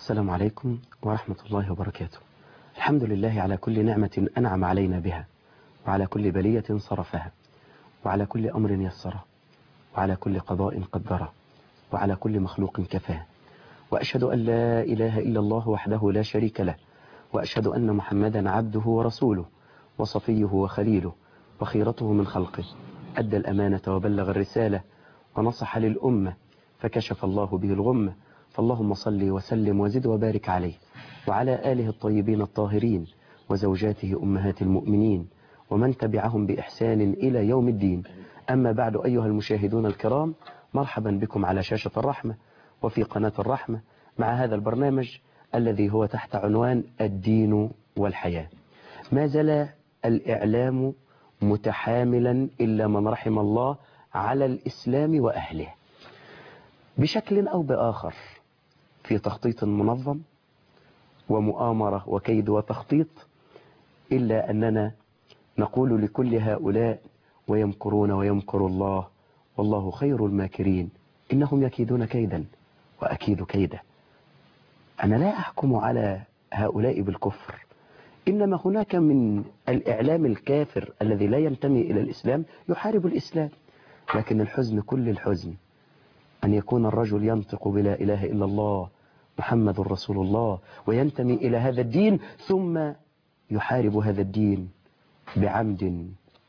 السلام عليكم ورحمة الله وبركاته. الحمد لله على كل نعمة أنعم علينا بها، وعلى كل بلية صرفها، وعلى كل أمر يسره، وعلى كل قضاء قدره، وعلى كل مخلوق كفاه. وأشهد أن لا إله إلا الله وحده لا شريك له، وأشهد أن محمدا عبده ورسوله وصفيه وخليله وخيرته من خلقه. أدى الأمانة وبلغ الرسالة ونصح للأمة فكشف الله به الغمة. فاللهم صل وسلم وزد وبارك عليه وعلى آله الطيبين الطاهرين وزوجاته أمهات المؤمنين ومن تبعهم بإحسان إلى يوم الدين. أما بعد، أيها المشاهدون الكرام، مرحبا بكم على شاشة الرحمة وفي قناة الرحمة مع هذا البرنامج الذي هو تحت عنوان الدين والحياة. ما زال الإعلام متحاملا إلا من رحم الله على الإسلام وأهله بشكل أو بآخر، في تخطيط منظم ومؤامرة وكيد وتخطيط، إلا أننا نقول لكل هؤلاء ويمكرون ويمكر الله والله خير الماكرين، إنهم يكيدون كيدا وأكيد كيدا. أنا لا أحكم على هؤلاء بالكفر، إنما هناك من الإعلام الكافر الذي لا ينتمي إلى الإسلام يحارب الإسلام. لكن الحزن كل الحزن أن يكون الرجل ينطق بلا إله إلا الله محمد رسول الله وينتمي إلى هذا الدين، ثم يحارب هذا الدين بعمد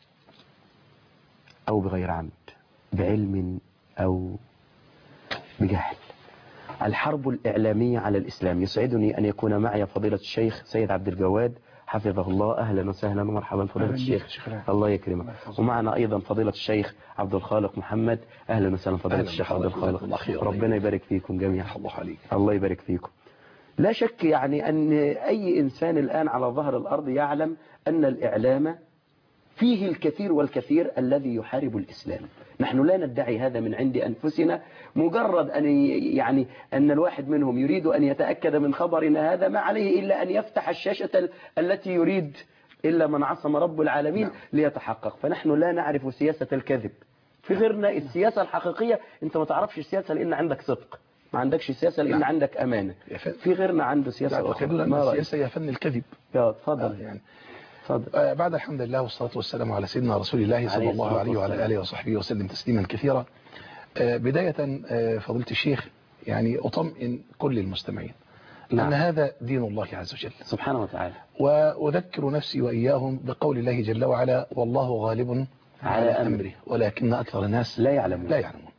أو بغير عمد، بعلم أو بجهل. الحرب الإعلامية على الإسلام. يسعدني أن يكون معي فضيلة الشيخ سيد عبد الجواد حفظه الله. أهلا وسهلا ومرحبا فضيلة الشيخ. الله يكرمك. ومعنا أيضا فضيلة الشيخ عبد الخالق محمد. أهلا وسهلا فضيلة الشيخ عبد الخالق. ربنا يبارك فيكم جميعا. الله يبارك فيكم. لا شك يعني أن أي إنسان الآن على ظهر الأرض يعلم أن الإعلام فيه الكثير والكثير الذي يحارب الإسلام. نحن لا ندعي هذا من عند أنفسنا، مجرد أن الواحد منهم يريد أن يتأكد من خبرنا هذا، ما عليه إلا أن يفتح الشاشة التي يريد، إلا من عصم رب العالمين ليتحقق. فنحن لا نعرف سياسة الكذب. في غيرنا السياسة الحقيقية أنت ما تعرفش السياسة لأن عندك صدق، ما عندكش سياسة لأن عندك أمانة. في غيرنا عنده سياسة أخرى. السياسة هي فن الكذب. تفضل. يعني بعد الحمد لله والصلاة والسلام على سيدنا رسول الله صلى الله عليه وعلى آله وصحبه وسلم تسليما كثيرا. بداية فضيلة الشيخ، يعني أطمئن كل المستمعين أن هذا دين الله عز وجل سبحانه وتعالى، وأذكر نفسي وإياهم بقول الله جل وعلا: والله غالب على أمره ولكن أكثر الناس لا يعلمون.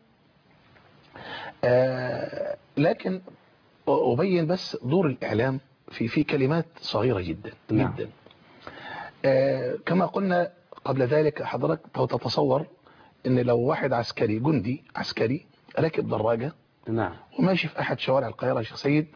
لكن أبين بس دور الإعلام في كلمات صغيرة جدا جدا. كما قلنا قبل ذلك، حضرتك تتصور ان لو واحد عسكري، جندي عسكري راكب دراجة وماشي في احد شوارع القاهرة يا شيخ سيد،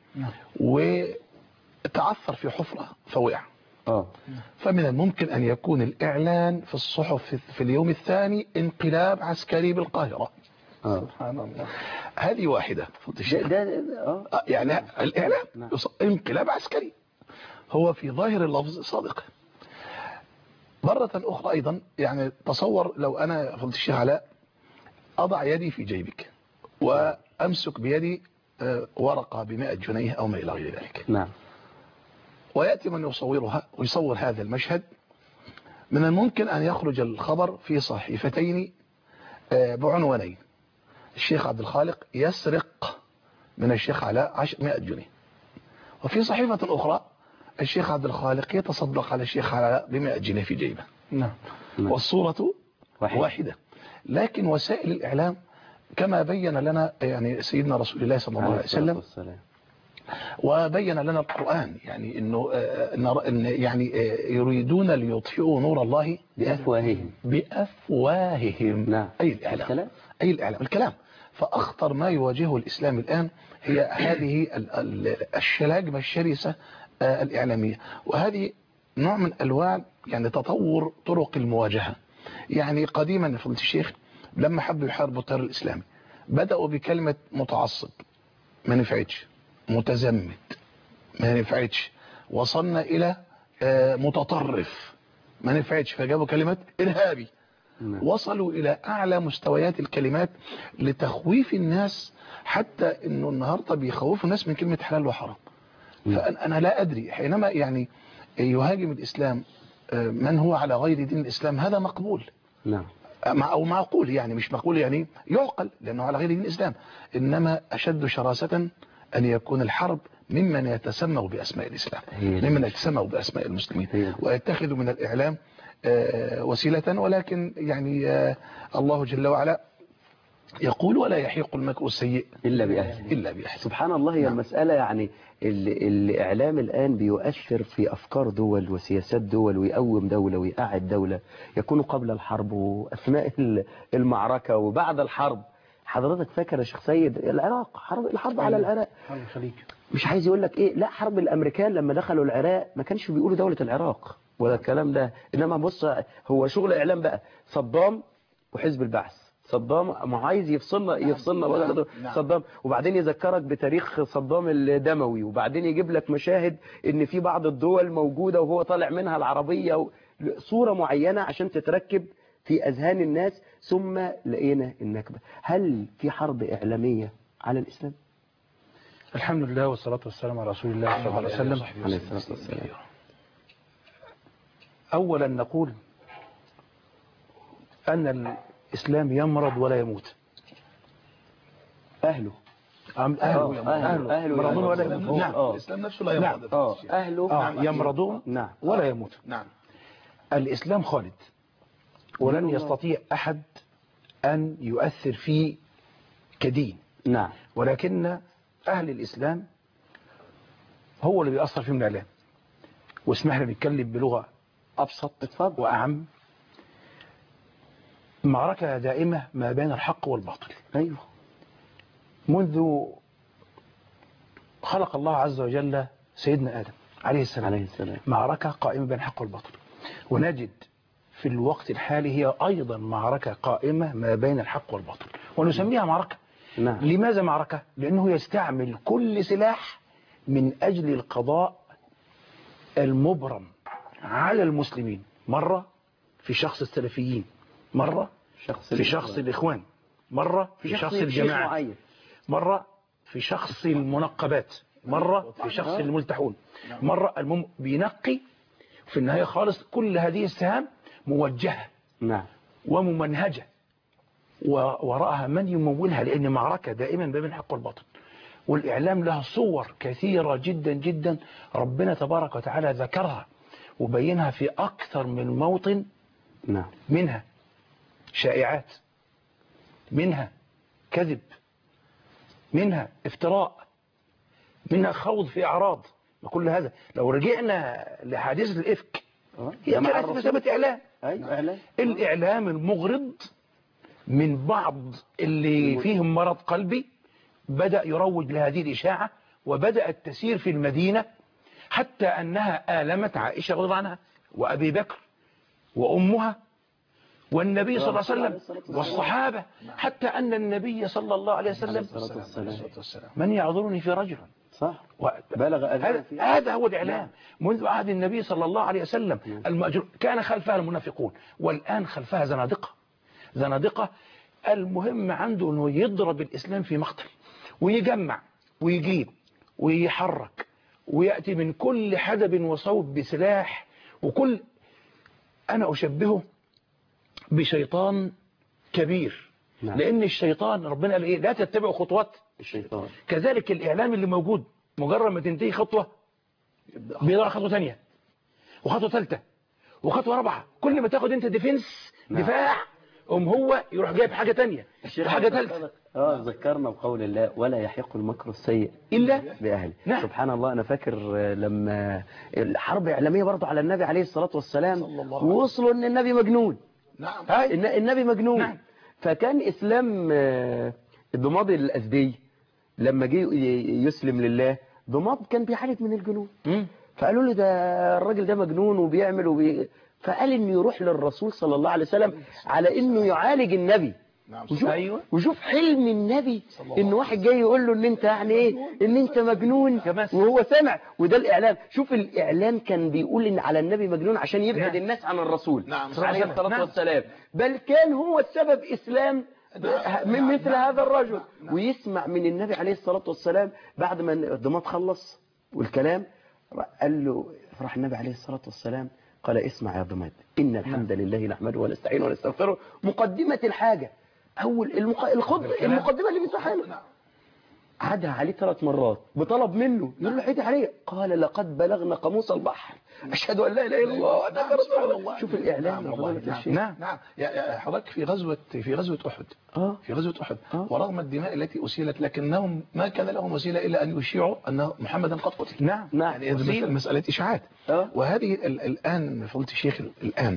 وتعثر في حفرة فوقع، فمن الممكن ان يكون الاعلان في الصحف في اليوم الثاني: انقلاب عسكري بالقاهرة. سبحان الله. هذه واحدة. يعني الاعلام انقلاب عسكري هو في ظاهر اللفظ صادق. مرة أخرى أيضا، يعني تصور لو أنا فضلت الشيخ علاء أضع يدي في جيبك وأمسك بيدي ورقة ب100 جنيه أو ما إلى غير ذلك، ويأتي من يصورها ويصور هذا المشهد، من الممكن أن يخرج الخبر في صحيفتين بعنوانين: الشيخ عبد الخالق يسرق من الشيخ علاء 100 جنيه، وفي صحيفة أخرى: الشيخ عبد الخالق يتصدق على الشيخ علاء ب100 جنيه في جيبه. والصورة واحدة. لكن وسائل الإعلام كما بين لنا يعني سيدنا رسول الله صلى الله عليه وسلم، وبين لنا القرآن، يعني إنه يعني يريدون ليطفئوا نور الله بأفواههم. أي الإعلام. الكلام. فأخطر ما يواجهه الإسلام الآن هي هذه الشلاجمة الشرسة الإعلامية، وهذه نوع من ألوان يعني تطور طرق المواجهة. يعني قديما فضيلة الشيخ لما حبوا يحاربوا التيار الإسلامي بدأوا بكلمة متعصب، ما نفعتش. متزمت، ما نفعتش. وصلنا إلى متطرف، ما نفعتش، فجابوا كلمة إرهابي. وصلوا إلى أعلى مستويات الكلمات لتخويف الناس، حتى إنه النهاردة بيخوفوا الناس من كلمة حلال وحرام. فأنا لا أدري حينما يعني يهاجم الإسلام من هو على غير دين الإسلام، هذا مقبول. نعم. أو معقول، يعني مش مقبول يعني يعقل لأنه على غير دين الإسلام. إنما أشد شراسة أن يكون الحرب ممن يتسموا بأسماء الإسلام، ممن يتسموا بأسماء المسلمين، ويتخذوا من الإعلام وسيلة. ولكن يعني الله جل وعلا يقول ولا يحيق المكر السيء إلا بأهله. سبحان الله. هي المسألة يعني الإعلام الآن بيؤثر في أفكار دول وسياسات دول، ويقوم دولة ويقعد دولة، يكون قبل الحرب وأثناء المعركة وبعد الحرب. حضرتك فاكر يا شيخ سيد العراق، الحرب على العراق، حرب الخليج، مش عايز يقول لك إيه، لا حرب الأمريكان لما دخلوا العراق ما كانش بيقولوا دولة العراق ولا الكلام ده، إنما بص هو شغل إعلام بقى، صدام وحزب البعث. صدام ما عايز يفصلنا صدام، وبعدين يذكرك بتاريخ صدام الدموي، وبعدين يجيب لك مشاهد ان في بعض الدول موجودة وهو طالع منها العربية، صورة معينة عشان تتركب في اذهان الناس. ثم لقينا النكبة. هل في حرب اعلامية على الاسلام؟ الحمد لله والصلاة والسلام على رسول الله صلى الله عليه وسلم. عليه الصلاة والسلام. اولا نقول ان الإسلام يمرض ولا يموت. أهله يمرضون ولا يموتون. نعم. الإسلام نفسه لا يمرض. أهله يمرضون ولا يموت. نعم. الإسلام خالد، ولن يستطيع أحد أن يؤثر فيه كدين. نعم. ولكن أهل الإسلام هو اللي بيأثر فيهم الإعلام. واسمح لي نتكلم بلغة أبسط وأعم. معركة دائمة ما بين الحق والباطل. أيوه. منذ خلق الله عز وجل سيدنا آدم عليه السلام معركة قائمة بين الحق والباطل، ونجد في الوقت الحالي هي أيضا معركة قائمة ما بين الحق والباطل، ونسميها معركة. نعم. لماذا معركة؟ لأنه يستعمل كل سلاح من أجل القضاء المبرم على المسلمين، مرة في شخص السلفيين، مرة في شخص الإخوان، مرة في شخص الجماعة، مرة في شخص المنقبات، مرة في شخص الملتحون، مرة بينقي في النهاية خالص. كل هذه السهام موجهة وممنهجة ووراءها من يمولها، لأن معركة دائما بين الحق والباطل. والإعلام له صور كثيرة جدا جدا ربنا تبارك وتعالى ذكرها وبينها في أكثر من موطن. منها شائعات، منها كذب، منها افتراء، منها خوض في أعراض. وكل هذا لو رجعنا لحادثة الإفك هي كانت بسبب إعلام. الإعلام المغرض من بعض اللي فيهم مرض قلبي بدأ يروج لهذه الإشاعة، وبدأت تسير في المدينة حتى أنها آلمت عائشة رضي الله عنها وأبي بكر وأمها والنبي صلى الله عليه وسلم والصحابة، حتى أن النبي صلى الله عليه وسلم من يعذرني في رجل. صح. بلغ هذا هو الإعلام. منذ عهد النبي صلى الله عليه وسلم المأجور كان خلفها المنافقون، والآن خلفها زنادقة. المهم عنده أنه يضرب الإسلام في مقتل، ويجمع ويجيب ويحرك ويأتي من كل حدب وصوب بسلاح. وكل أنا أشبهه بشيطان كبير. لأن الشيطان ربنا قال إيه؟ لا تتبعوا خطوات الشيطان. كذلك الإعلام اللي موجود مجرد ما تنتهي خطوة بيضرب خطوة ثانية وخطوة ثالثة وخطوة رابعة. كل ما تاخد انت دفاع هو يروح جايب حاجة تانية وحاجة ثالثة. ذكرنا بقول الله ولا يحق المكر السيء إلا بأهله. سبحان الله. أنا فاكر لما الحرب إعلامية برضو على النبي عليه الصلاة والسلام ووصلوا أن النبي مجنون. النبي مجنون. فكان إسلام الضماضي الأزدي لما جه يسلم لله، ضماض كان بيعالج من الجنون. فقالوا له ده الراجل ده مجنون وبيعمل فقال انه يروح للرسول صلى الله عليه وسلم على انه يعالج النبي. وشوف حلم النبي ان واحد جاي يقول له ان انت يعني ايه، ان انت مجنون، وهو سمع. وده الاعلام. شوف الاعلام كان بيقول ان على النبي مجنون عشان يبعد الناس عن الرسول عليه الصلاة والسلام. بل كان هو السبب اسلام من مثل هذا الرجل. ويسمع من النبي عليه الصلاة والسلام بعد ما الضماد خلص والكلام قال له فرح النبي عليه الصلاة والسلام قال اسمع يا ضماد إن الحمد لله نحمده ونستعينه ونستغفره مقدمة الحاجة أول المقدمة اللي بيسمعها عادها عليه 3 مرات بطلب منه يقول له حيدي عليه قال لقد بلغنا قاموس البحر أشهد أن لا إله إلا الله وأنك رسول الله. شوف الإعلام. نعم يا حضرتك في غزوة أحد في غزوة أحد ورغم الدماء التي أسيلت لكنهم ما كان لهم وسيلة إلا أن يشيعوا أن محمدا قد قتل. نعم يعني مسألة إشاعات. وهذه الآن فضيلة الشيخ الآن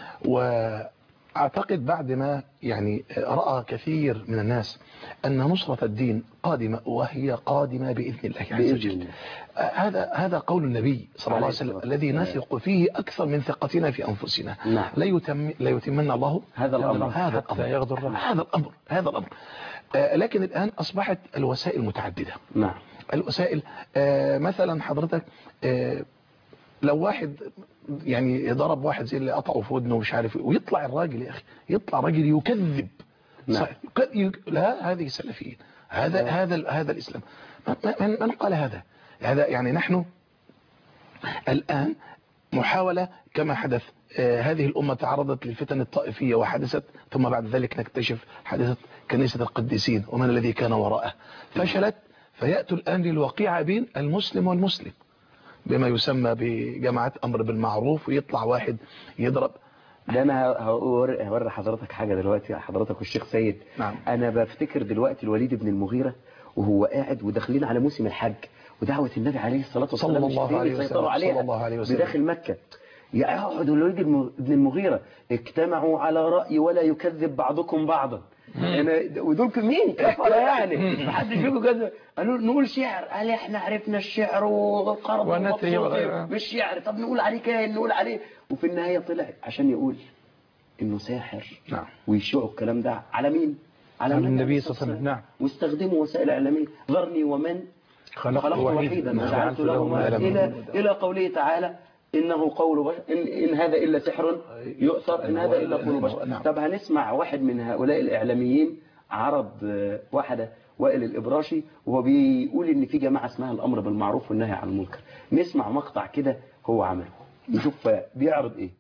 أعتقد بعد ما يعني رأى كثير من الناس أن نصرة الدين قادمة وهي قادمة بإذن الله عز وجل. هذا قول النبي صلى الله عليه وسلم الذي نثق فيه أكثر من ثقتنا في أنفسنا. لا يتمنى الله هذا الأمر هذا الأمر. لكن الآن أصبحت الوسائل متعددة. الوسائل مثلا حضرتك لو واحد يعني ضرب واحد زي اللي قطعه في ودنه ومش عارف ويطلع الراجل يا أخي يطلع راجل يكذب. لا هذه السلفيين هذا الإسلام من قال هذا يعني نحن الآن محاولة كما حدث هذه الأمة تعرضت للفتن الطائفية وحدثت ثم بعد ذلك نكتشف حدثت كنيسة القديسين ومن الذي كان وراءه فشلت فيأتوا الآن للوقيعة بين المسلم والمسلم بما يسمى بجماعة أمر بالمعروف ويطلع واحد يضرب. ده أنا هوري حضرتك حاجة دلوقتي حضرتك والشيخ سيد. أنا بفتكر دلوقتي الوليد بن المغيرة وهو قاعد وداخلين على موسم الحج ودعوة النبي عليه الصلاة والسلام صلى الله عليه وسلم بداخل مكة. يقعد الوليد بن المغيرة اجتمعوا على رأي ولا يكذب بعضكم بعضا. ودول مين كفر يعني محدش فيكم كذا. قالوا نقول شعر قال احنا عرفنا الشعر وقرب مش شعر طب نقول عليه كاهن نقول عليه. وفي النهاية طلع عشان يقول انه ساحر. ويشيعوا الكلام ده على مين؟ على النبي صلى الله عليه وسلم. واستخدموا وسائل اعلاميه ذرني ومن خلقت وحيدا وجعلت له مالا الى قوله تعالى إنه قول بشر إن هذا إلا سحر يؤثر إن هذا إلا قول بشر. طب هنسمع واحد من هؤلاء الإعلاميين عرض واحدة وائل الإبراشي وهو بيقول إن في جماعة اسمها الأمر بالمعروف والنهي عن المنكر. نسمع مقطع كده هو عمله نشوف بيعرض إيه.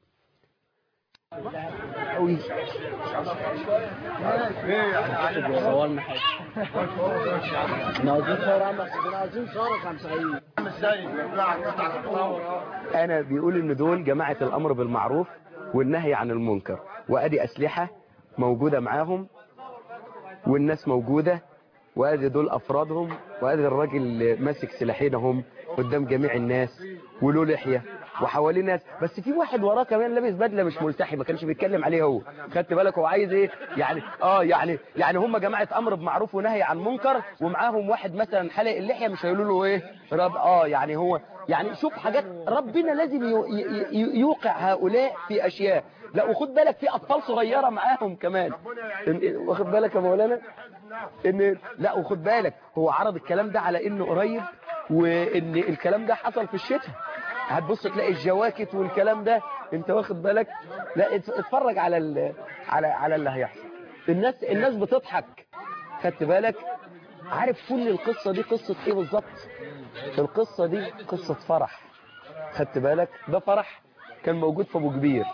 أنا بيقول إن دول جماعة الأمر بالمعروف والنهي عن المنكر وأدي أسلحة موجودة معاهم والناس موجودة وأدي دول أفرادهم وأدي الراجل ماسك سلاحينهم قدام جميع الناس وله لحية وحواليه ناس بس في واحد وراه كمان لابس بدله مش ملتحي ما كانش بيتكلم عليه هو خدت بالك هو عايز ايه يعني هم جماعه امر بمعروف ونهي عن منكر ومعاهم واحد مثلا حلق اللحيه مش هيقولوا له ايه رب يعني هو يعني شوف حاجات ربنا لازم يوقع هؤلاء في اشياء. لا وخد بالك في اطفال صغيره معاهم كمان واخد بالك يا مولانا ان لا وخد بالك هو عرض الكلام ده على انه قريب وان الكلام ده حصل في الشتاء. هتبص تلاقي الجواكت والكلام ده انت واخد بالك. لا اتفرج على اللي هيحصل. الناس بتضحك خدت بالك. عارف كل القصة دي قصة ايه بالظبط؟ القصة دي قصة فرح خدت بالك. ده فرح كان موجود في ابو كبير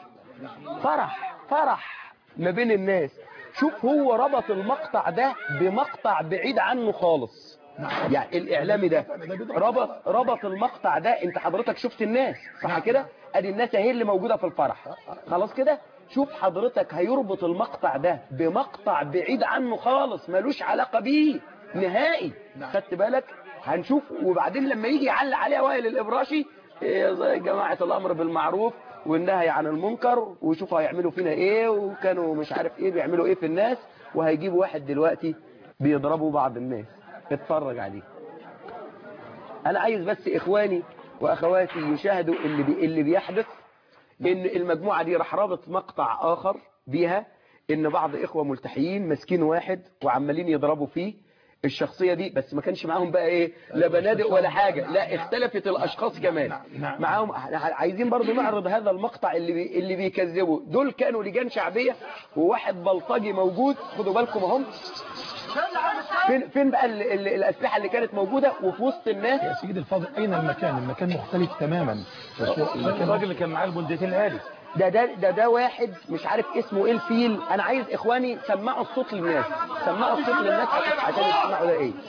فرح ما بين الناس. شوف هو ربط المقطع ده بمقطع بعيد عنه خالص. يعني الإعلامي ده ربط المقطع ده. انت حضرتك شفت الناس صح كده ادي الناس اهي اللي موجودة في الفرح خلاص كده. شوف حضرتك هيربط المقطع ده بمقطع بعيد عنه خالص ملوش علاقة بيه نهائي خدت بالك. هنشوف وبعدين لما يجي يعلق عليها وائل الإبراشي زي جماعة الأمر بالمعروف والنهي عن المنكر وشوفوا هيعملوا فينا ايه وكانوا مش عارف ايه بيعملوا ايه في الناس وهيجيبوا واحد دلوقتي بيضربوا بعض الناس. اتفرج عليه. انا عايز بس اخواني واخواتي يشاهدوا اللي بيحدث. ان المجموعة دي راح رابط مقطع اخر بيها ان بعض اخوة ملتحيين ماسكين واحد وعمالين يضربوا فيه الشخصية دي بس ما كانش معاهم بقى ايه لا بنادق ولا حاجة لا اختلفت الاشخاص كمان معاهم. عايزين برضو نعرض هذا المقطع اللي بيكذبوا. دول كانوا لجان شعبية وواحد بلطجي موجود خدوا بالكم اهم فين بقى الأسلحة اللي كانت موجودة وفي وسط الناس؟ يا سيدي الفاضل أين المكان؟ المكان مختلف تماما. الراجل اللي كان معاه البندقيتين الهادي ده واحد مش عارف اسمه ايه الفيل. انا عايز اخواني سمعوا الصوت للناس، سمعوا الصوت للناس عشان يسمعوا ده ايه.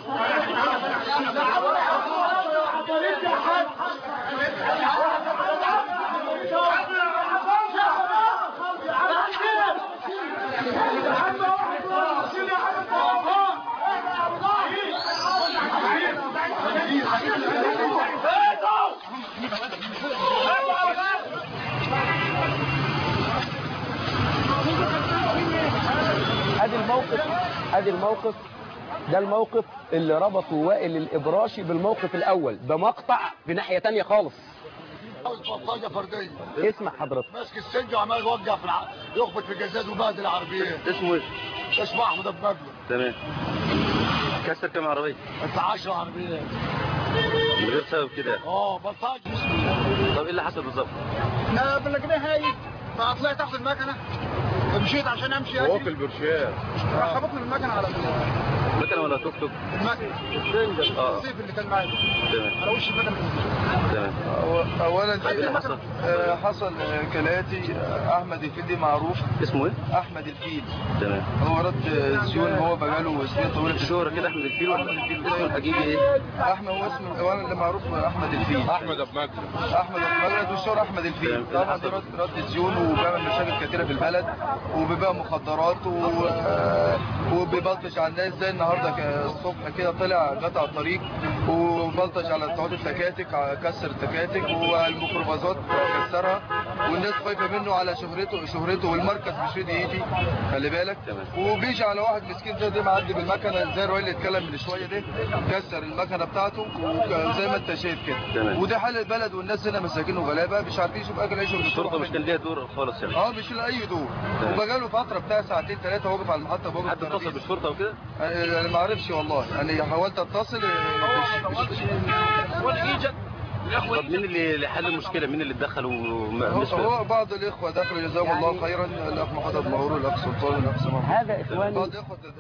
ادي الموقف ده الموقف اللي ربطوا وائل الإبراشي بالموقف الأول. ده مقطع في ناحية تانية خالص. بلطجة فردية. اسمع حضرتك. ماسك السنج وعمال يوقع يخبط في الجزاز وبهدل العربية. اسمه ايه؟ اسمه احمد ابو مجد. تمام. كسر كام عربية؟ انت 10 عربيات. من غير سبب كده؟ بلطجة. طب ايه اللي حصل بالظبط؟ احنا بلجناه هايل فطلعت تحت المكنة مشيت عشان امشي هو في البرشام راح خبطني بالمكنة على المكنة ولا توك توك؟ المكنة السيف اللي كان معايا تمام على وش المكنة. تمام. اولا ايه اللي حصل؟ حصل كالاتي. احمد الفيل معروف. اسمه ايه؟ احمد الفيل. تمام. هو رد زيون. هو بقاله سنين طويله في الشهرة كده احمد الفيل ولا اسمه الحقيقي ايه؟ احمد هو اسمه اولا اللي معروف احمد الفيل. احمد ابو مجد. احمد ابو مجد والشهرة احمد الفيل. طبعا ده رد زيون وبيعمل مشاكل كتيره في البلد وبيبيع مخدرات وبيبلطج على الناس. زي النهارده الصبح كده طلع قطع الطريق وبلطج على بتوع التكاتك، كسر التكاتك والميكروباصات كسرها والناس خايفه منه على شهرته والمركز مش في ايدي خلي بالك. وبيجي على واحد مسكين زي ده معدي بالمكنه زي الراجل اللي اتكلم من شويه ده كسر المكنه بتاعته وزي ما انت شايف كده. وده حال البلد والناس هنا مساكين وغلابه مش عارفين يشوفوا اكل عيشهم. الشرطه مش كان ليها دور خالص يعني؟ مش لها اي دور. وبقى له فتره بتاع ساعتين ثلاثه واقف على المحطه بوقف. حد اتصل بالشرطه وكده؟ انا ما اعرفش والله. انا حاولت اتصل طب مين اللي حل المشكله؟ مين اللي اتدخل هو بعض الاخوه دخلوا جزاهم الله خيرا. الاخ محمد مغرور والاخ سلطان والاخ سمام. هذا اخواني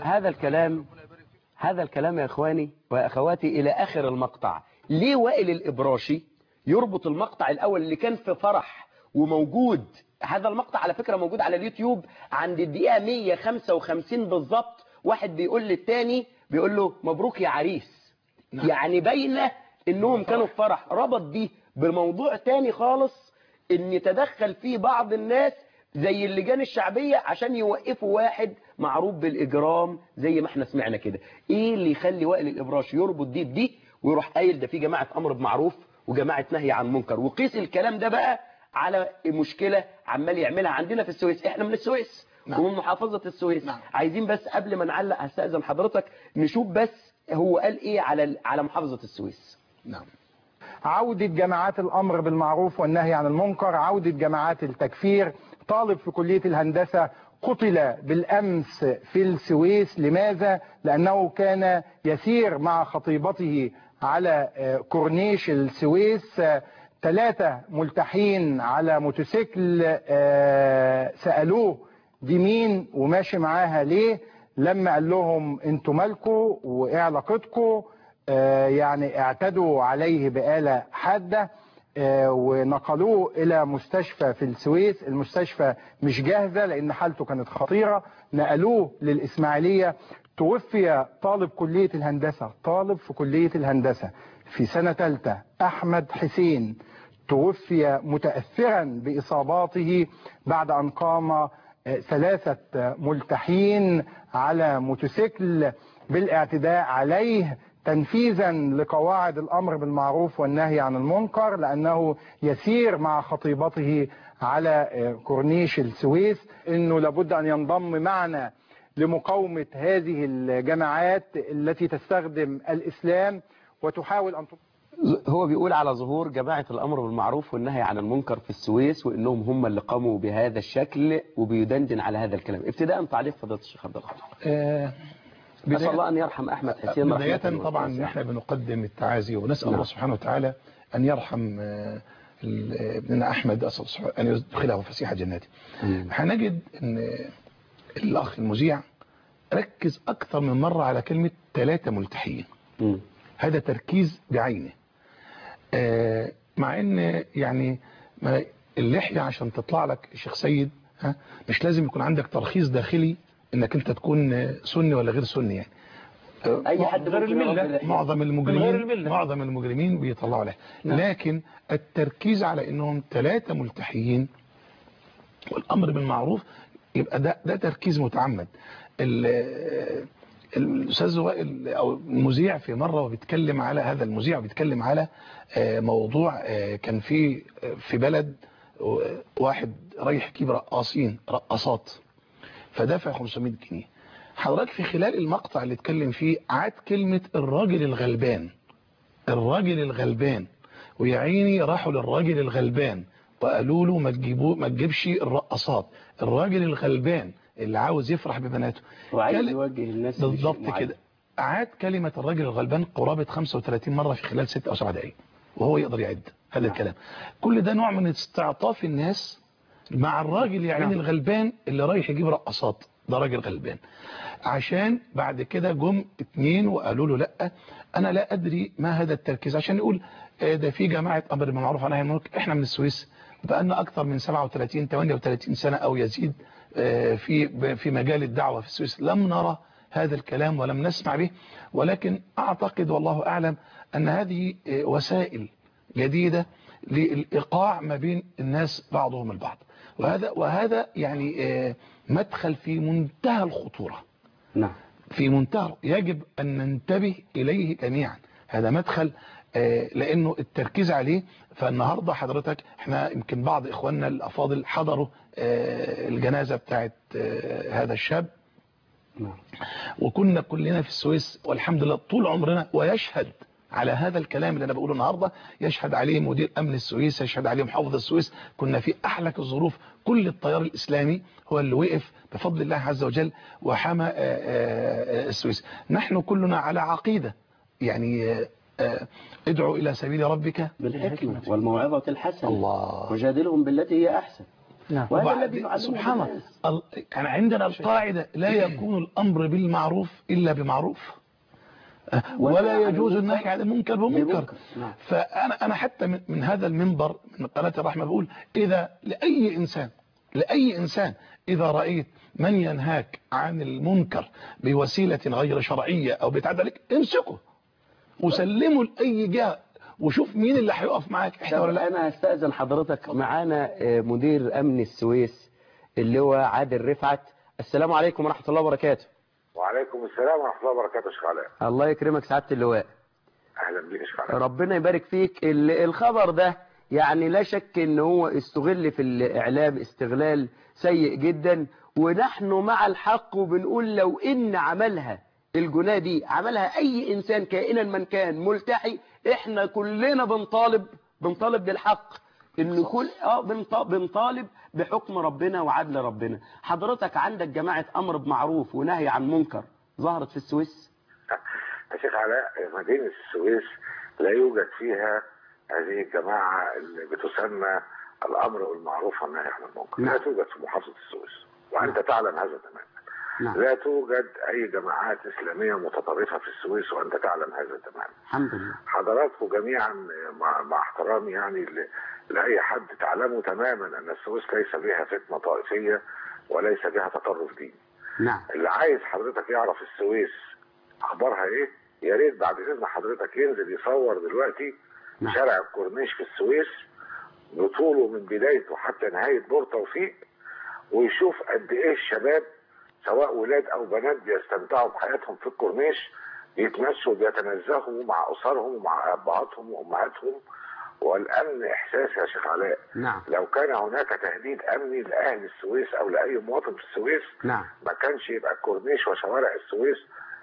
هذا الكلام يا اخواني واخواتي الى اخر المقطع. ليه وائل الإبراشي يربط المقطع الاول اللي كان في فرح وموجود؟ هذا المقطع على فكرة موجود على اليوتيوب عند الدقيقة 155 بالظبط. واحد بيقول للتاني بيقول له مبروك يا عريس. يعني باينه انهم كانوا في فرح. ربط دي بموضوع تاني خالص ان يتدخل فيه بعض الناس زي اللجان الشعبية عشان يوقفوا واحد معروف بالإجرام زي ما احنا سمعنا كده. ايه اللي يخلي وائل الإبراشي يربط دي بدي ويروح قايل ده في جماعة أمر بمعروف وجماعة نهي عن منكر؟ وقيس الكلام ده بقى على مشكلة عمال يعملها عندنا في السويس. احنا من السويس ومن محافظة السويس. عايزين بس قبل ما نعلق هستأذن حضرتك نشوف بس هو قال ايه على محافظة السويس. عودة جماعات الأمر بالمعروف والنهي عن المنكر، عودة جماعات التكفير. طالب في كلية الهندسة قتل بالأمس في السويس. لماذا؟ لأنه كان يسير مع خطيبته على كورنيش السويس. 3 ملتحين على موتوسيكل سألوه دي مين وماشي معاها ليه؟ لما قال لهم انتوا مالكوا وايه علاقتكوا، يعني اعتدوا عليه بآلة حادة ونقلوه إلى مستشفى في السويس. المستشفى مش جاهزة لأن حالته كانت خطيرة. نقلوه للإسماعيلية. توفي طالب كلية الهندسة، طالب في كلية الهندسة في سنة 3، أحمد حسين، توفي متأثرا بإصاباته بعد أن قام 3 ملتحين على موتوسيكل بالاعتداء عليه تنفيذا لقواعد الأمر بالمعروف والنهي عن المنكر، لأنه يسير مع خطيبته على كورنيش السويس. إنه لابد أن ينضم معنا لمقاومة هذه الجماعات التي تستخدم الإسلام وتحاول أن هو بيقول على ظهور جماعة الأمر بالمعروف والنهي عن المنكر في السويس وإنهم هم اللي قاموا بهذا الشكل وبيدندن على هذا الكلام. ابتداء تعليق فضيلة الشيخ عبد الخالق. أسأل الله أن يرحم أحمد حسين. بداية طبعا نحن بنقدم التعازي ونسأل الله سبحانه وتعالى أن يرحم ابننا أحمد، أسأل أن يدخله فسيح جناته. هنجد أن الأخ المذيع ركز أكثر من مرة على كلمة 3 ملتحيين. هذا تركيز بعينه. مع ان يعني اللحية عشان تطلع لك شيخ سيد مش لازم يكون عندك ترخيص داخلي انك انت تكون سني ولا غير سني يعني. اي حد غير الملة. معظم المجرمين بيطلعوا لحية. لكن التركيز على انهم 3 ملتحيين والامر بالمعروف يبقى ده تركيز متعمد. الاستاذ وائل او المذيع في مره وبيتكلم على هذا المذيع بيتكلم على موضوع كان في بلد واحد رايح يجيب رقاصات فدافع 500 جنيه. حضرتك في خلال المقطع اللي اتكلم فيه عاد كلمه الراجل الغلبان ويا عيني راحوا للراجل الغلبان وقالوا له ما تجيبش الرقاصات. الراجل الغلبان اللي عاوز يفرح ببناته وعايز يوجه الناس بالضبط كده. عاد كلمة الراجل الغلبان قرابة 35 مرة في خلال 6 أو 7 دقائق وهو يقدر يعد هذا الكلام. كل ده نوع من استعطاف الناس مع الراجل يعني الغلبان اللي رايح يجيب رقصات. ده راجل غلبان. عشان بعد كده جم 2 وقالوا له لا أنا لا أدري ما هذا التركيز عشان يقول ده في جماعة أمر بالمعروف ونهي عن المنكر. إحنا من السويس بقالنا أكثر من 37 سنة أو يزيد في مجال الدعوة في السويس. لم نرى هذا الكلام ولم نسمع به. ولكن أعتقد والله أعلم أن هذه وسائل جديدة للإيقاع ما بين الناس بعضهم البعض. وهذا يعني مدخل في منتهى الخطورة. نعم. في منتهى يجب أن ننتبه إليه جميعا. هذا مدخل لأنه التركيز عليه. فالنهاردة حضرتك احنا يمكن بعض إخواننا الأفاضل حضروا الجنازة بتاعت هذا الشاب. وكنا كلنا في السويس والحمد لله طول عمرنا. ويشهد على هذا الكلام اللي أنا بقوله النهاردة يشهد عليه مدير أمن السويس، يشهد عليه محافظ السويس. كنا في أحلك الظروف. كل التيار الإسلامي هو اللي وقف بفضل الله عز وجل وحمى السويس. نحن كلنا على عقيدة يعني ادعو إلى سبيل ربك بالحكمة والموعظة الحسنة. الله. وجادلهم بالتي هي أحسن. وهذا الذي سبحان الله يعني عندنا القاعدة لا يكون الأمر بالمعروف إلا بمعروف ولا يجوز النهي عن المنكر بمنكر. فأنا حتى من هذا المنبر من قناة الرحمة بقول إذا لأي إنسان إذا رأيت من ينهاك عن المنكر بوسيلة غير شرعية أو بيتعدى عليك امسكه وسلمه لأي جهة وشوف مين اللي هيقف معاك احنا ولا لا. انا هستأذن حضرتك معانا مدير امن السويس اللي هو عادل رفعت. السلام عليكم ورحمة الله وبركاته. وعليكم السلام ورحمة الله وبركاته يا شيخ علاء. الله يكرمك سعادة اللواء. اهلا بيك يا شيخ علاء. ربنا يبارك فيك. الخبر ده يعني لا شك ان هو استغل في الاعلام استغلال سيء جدا ونحن مع الحق وبنقول لو ان عملها الجناة دي عملها اي انسان كائنا من كان ملتحي احنا كلنا بنطالب بالحق ان كل بنطالب بحكم ربنا وعدل ربنا. حضرتك عندك جماعة امر بمعروف ونهي عن منكر ظهرت في السويس. يا شيخ علاء مدينة السويس لا يوجد فيها هذه الجماعة اللي بتسمى الامر بالمعروف والنهي عن المنكر. لا توجد في محافظة السويس وانت تعلم هذا تماما. لا توجد اي جماعات اسلامية متطرفة في السويس وانت تعلم هذا تماما. الحمد لله. حضراتكم جميعا مع احترامي يعني لاي حد تعلموا تماما ان السويس ليس بها فتنة طائفية وليس بها تطرف ديني. نعم. اللي عايز حضرتك يعرف السويس اخبارها ايه يا ريت بعد اذن حضرتك ينزل يصور دلوقتي شارع الكورنيش في السويس بطوله من بدايته حتى نهاية بور توفيق ويشوف قد ايه الشباب سواء ولاد او بنات بيستمتعوا بحياتهم في الكورنيش بيتمشوا وبيتنزهوا مع اسرهم ومع ابهاتهم وامهاتهم. والامن احساس يا شيخ علاء. نعم. لو كان هناك تهديد امني لاهل السويس او لاي مواطن في السويس نعم. ما كانش يبقى الكورنيش وشوارع السويس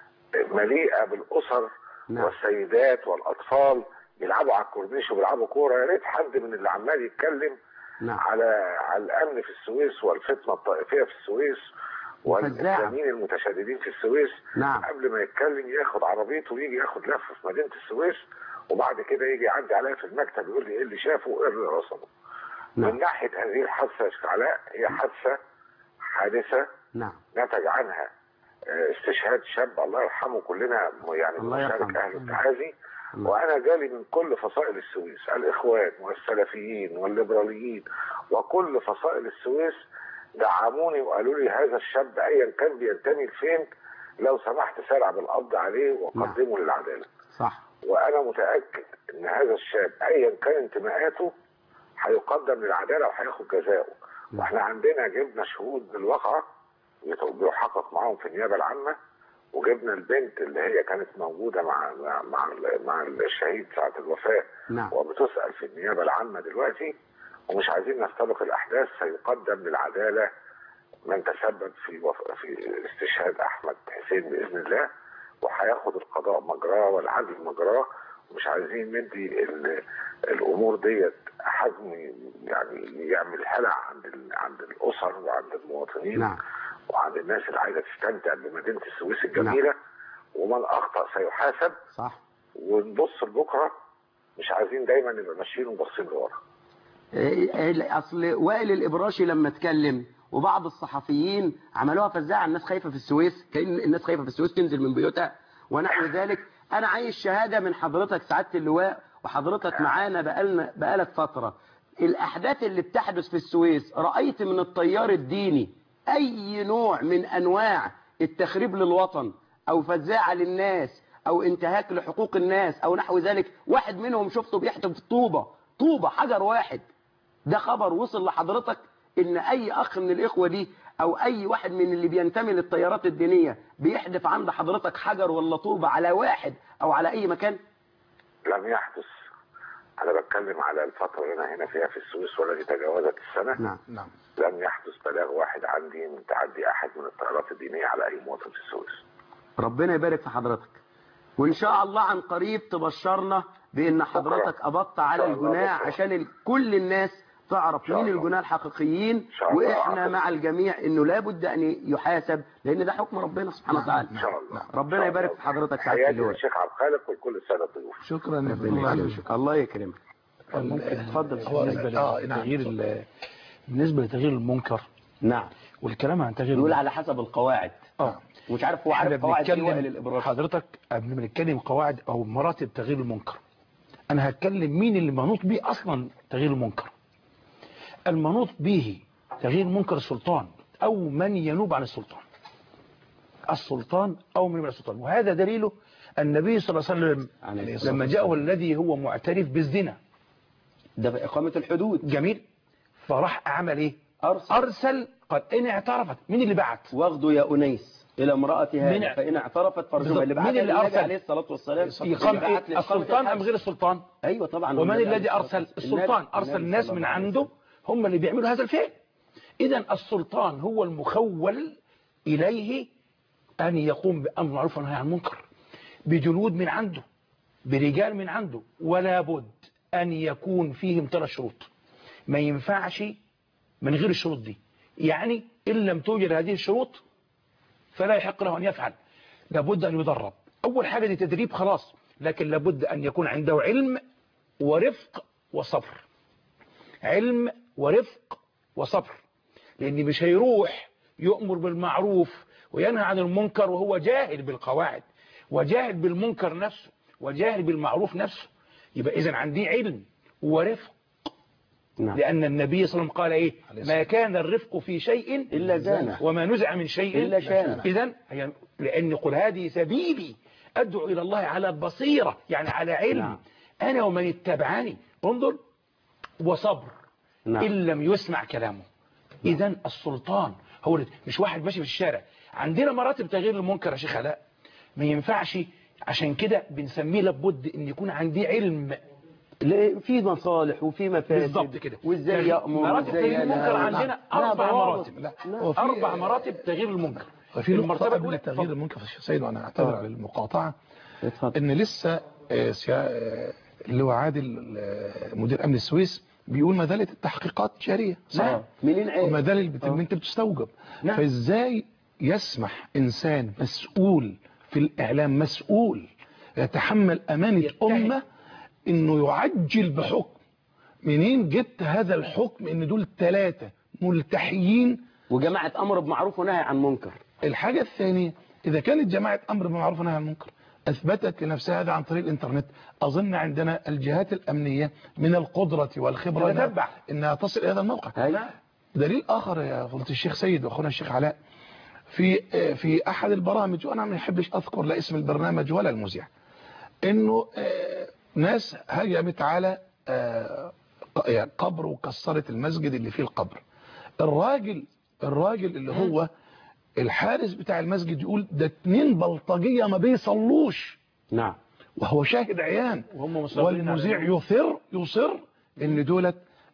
مليئه بالاسر نعم. والسيدات والاطفال بيلعبوا على الكورنيش وبيلعبوا كوره. يا ريت حد من اللي عمال يتكلم نعم. على الامن في السويس والفتنه الطائفيه في السويس والاسلاميين المتشددين في السويس. نعم. قبل ما يتكلم ياخد عربيته ويجي ياخد لفه في مدينه السويس وبعد كده يجي يعدي عليا في المكتب يقول لي ايه اللي شافه وايه اللي رصده. نعم. من ناحيه هذه الحادثه يا شيخ علاء هي حادثه نعم. نتج عنها استشهاد شاب الله يرحمه كلنا يعني بنشارك اهل التعازي. وانا جالي من كل فصائل السويس، الاخوان والسلفيين والليبراليين وكل فصائل السويس دعموني وقالوا لي هذا الشاب ايا كان بينتمي لفين لو سمحت سارع بالقبض عليه وقدمه للعداله. صح. وانا متاكد ان هذا الشاب ايا كان انتماءاته هيقدم للعداله وهياخد جزاؤه. واحنا عندنا جبنا شهود بالواقعه بيحقق معاهم في النيابه العامه، وجبنا البنت اللي هي كانت موجوده مع الشهيد ساعه الوفاه وبتسال في النيابه العامه دلوقتي. ومش عايزين نستبق الاحداث، سيقدم للعداله من تسبب في استشهاد احمد حسين باذن الله، وهياخد القضاء مجراه والعدل مجراه. ومش عايزين ندي الامور ديت حجم يعني يعمل هلع عند الاسر وعند المواطنين وعند الناس اللي عايزه تستمتع بمدينه السويس الجميله. ومن اخطا سيحاسب. صح. ونبص لبكره، مش عايزين دايما نبقى ماشيين وباصين لورا. اصل وائل الابراشي لما اتكلم وبعض الصحفيين عملوها فزاعه، الناس خايفه في السويس، كأن الناس خايفه في السويس تنزل من بيوتها ونحو ذلك. انا عايز شهاده من حضرتك سعاده اللواء، وحضرتك معانا بقالك فتره. الاحداث اللي بتحدث في السويس، رايت من التيار الديني اي نوع من انواع التخريب للوطن او فزاعه للناس او انتهاك لحقوق الناس او نحو ذلك؟ واحد منهم شفته بيحتف في طوبه حجر واحد. ده خبر وصل لحضرتك ان اي اخ من الاخوه دي او اي واحد من اللي بينتمي للتيارات الدينيه بيحدف عند حضرتك حجر ولا طوبه على واحد او على اي مكان؟ لم يحدث. انا بتكلم على الفتره اللي انا هنا فيها في السويس والتي تجاوزت السنه. نعم. لم يحدث بلاغ واحد عندي من تعدي احد من التيارات الدينيه على اي مواطن في السويس. ربنا يبارك في حضرتك، وان شاء الله عن قريب تبشرنا بان حضرتك قبضت على الجناه عشان كل الناس تعرف مين الجناه الحقيقيين. واحنا مع الجميع انه لابد ان يحاسب، لان ده حكم ربنا سبحانه وتعالى. ان شاء الله. ربنا يبارك في حضرتك سعاده اللواء. الشيخ عبد الخالق وكل الساده الضيوف. شكرا. الله يكرمك. اتفضل. بالنسبه لتغيير المنكر. نعم. والكلام عن تغيير يقول على حسب القواعد. مش عارف هو عارف قواعد ايه وائل الابراشي. حضرتك قبل ما نتكلم قواعد او مراتب تغيير المنكر، انا هتكلم مين اللي منوط به اصلا تغيير المنكر. المنوط به تغيير منكر السلطان او من ينوب عن السلطان. السلطان او من ينوب عن السلطان، وهذا دليله النبي صلى الله عليه وسلم لما جاءه الذي هو معترف بالزنا، ده بإقامة الحدود. جميل. فراح عمل ايه؟ ارسل قال ان اعترفت. مين اللي بعت؟ واخده يا انيس الى امرأتها فان اعترفت فرجمها. اللي بعت اللي ارسل عليه الصلاه والسلام يقام إيه؟ السلطان ام غير السلطان؟ ايوه طبعا. ومن الذي ارسل؟ السلطان. ارسل ناس من عنده هم اللي بيعملوا هذا الفعل. اذا السلطان هو المخول اليه ان يقوم بامر معروف ونهي عن المنكر بجنود من عنده، برجال من عنده، ولا بد ان يكون فيهم 3 شروط. ما ينفعش من غير الشروط دي. يعني ان لم توجد هذه الشروط فلا يحق له ان يفعل. لابد ان يدرب. اول حاجه دي تدريب خلاص، لكن لابد ان يكون عنده علم ورفق وصبر. علم ورفق وصبر، لان مش هيروح يؤمر بالمعروف وينهى عن المنكر وهو جاهل بالقواعد وجاهل بالمنكر نفسه وجاهل بالمعروف نفسه. يبقى اذا عندي علم ورفق. لأن النبي صلى الله عليه وسلم قال إيه؟ ما كان الرفق في شيء إلا زانه، وما نزع من شيء إلا شانه. إذن لأن قل هذه سبيلي أدعو إلى الله على بصيرة، يعني على علم. أنا ومن اتبعني. انظر. وصبر. إن لم يسمع كلامه. إذن السلطان هو مش واحد ماشي في الشارع. عندنا مراتب تغيير المنكر يا شيخ علاء، ما ينفعش. عشان كده بنسميه لابد ان يكون عندي علم في مصالح وفي مفاسد. بالظبط كده. وازاي يأمر مراتب تغيير المنكر عندنا 4 مراتب. 4 مراتب تغيير المنكر. وفي المرتبة قبل تغيير المنكر يا سيد، وانا اعتذر على المقاطعه، ان لسه اللي هو عادل مدير امن السويس بيقول ما زالت التحقيقات جاريه. صح. منين عيب؟ وما زال البنت بتستوجب. فازاي يسمح انسان مسؤول في الاعلام، مسؤول يتحمل امانه امه، انه يعجل بحكم؟ منين جبت هذا الحكم ان دول 3 ملتحيين وجماعة امر بمعروف ونهي عن منكر؟ الحاجة الثانية إذا كانت جماعة أمر بالمعروف ونهي عن المنكر أثبتت لنفسها هذا عن طريق الإنترنت، أظن عندنا الجهات الأمنية من القدرة والخبرة إنها تصل إلى هذا الموقع. دليل آخر يا فضيلة الشيخ سيد وأخونا الشيخ علاء، في أحد البرامج، وأنا ما يحبش أذكر لا اسم البرنامج ولا المذيع، إنه ناس هجمت على قبر وكسرت المسجد اللي فيه القبر. الراجل اللي هو الحارس بتاع المسجد يقول ده 2 بلطجية ما بيصلوش. نعم. وهو شاهد عيان، والمذيع يصر ان دولت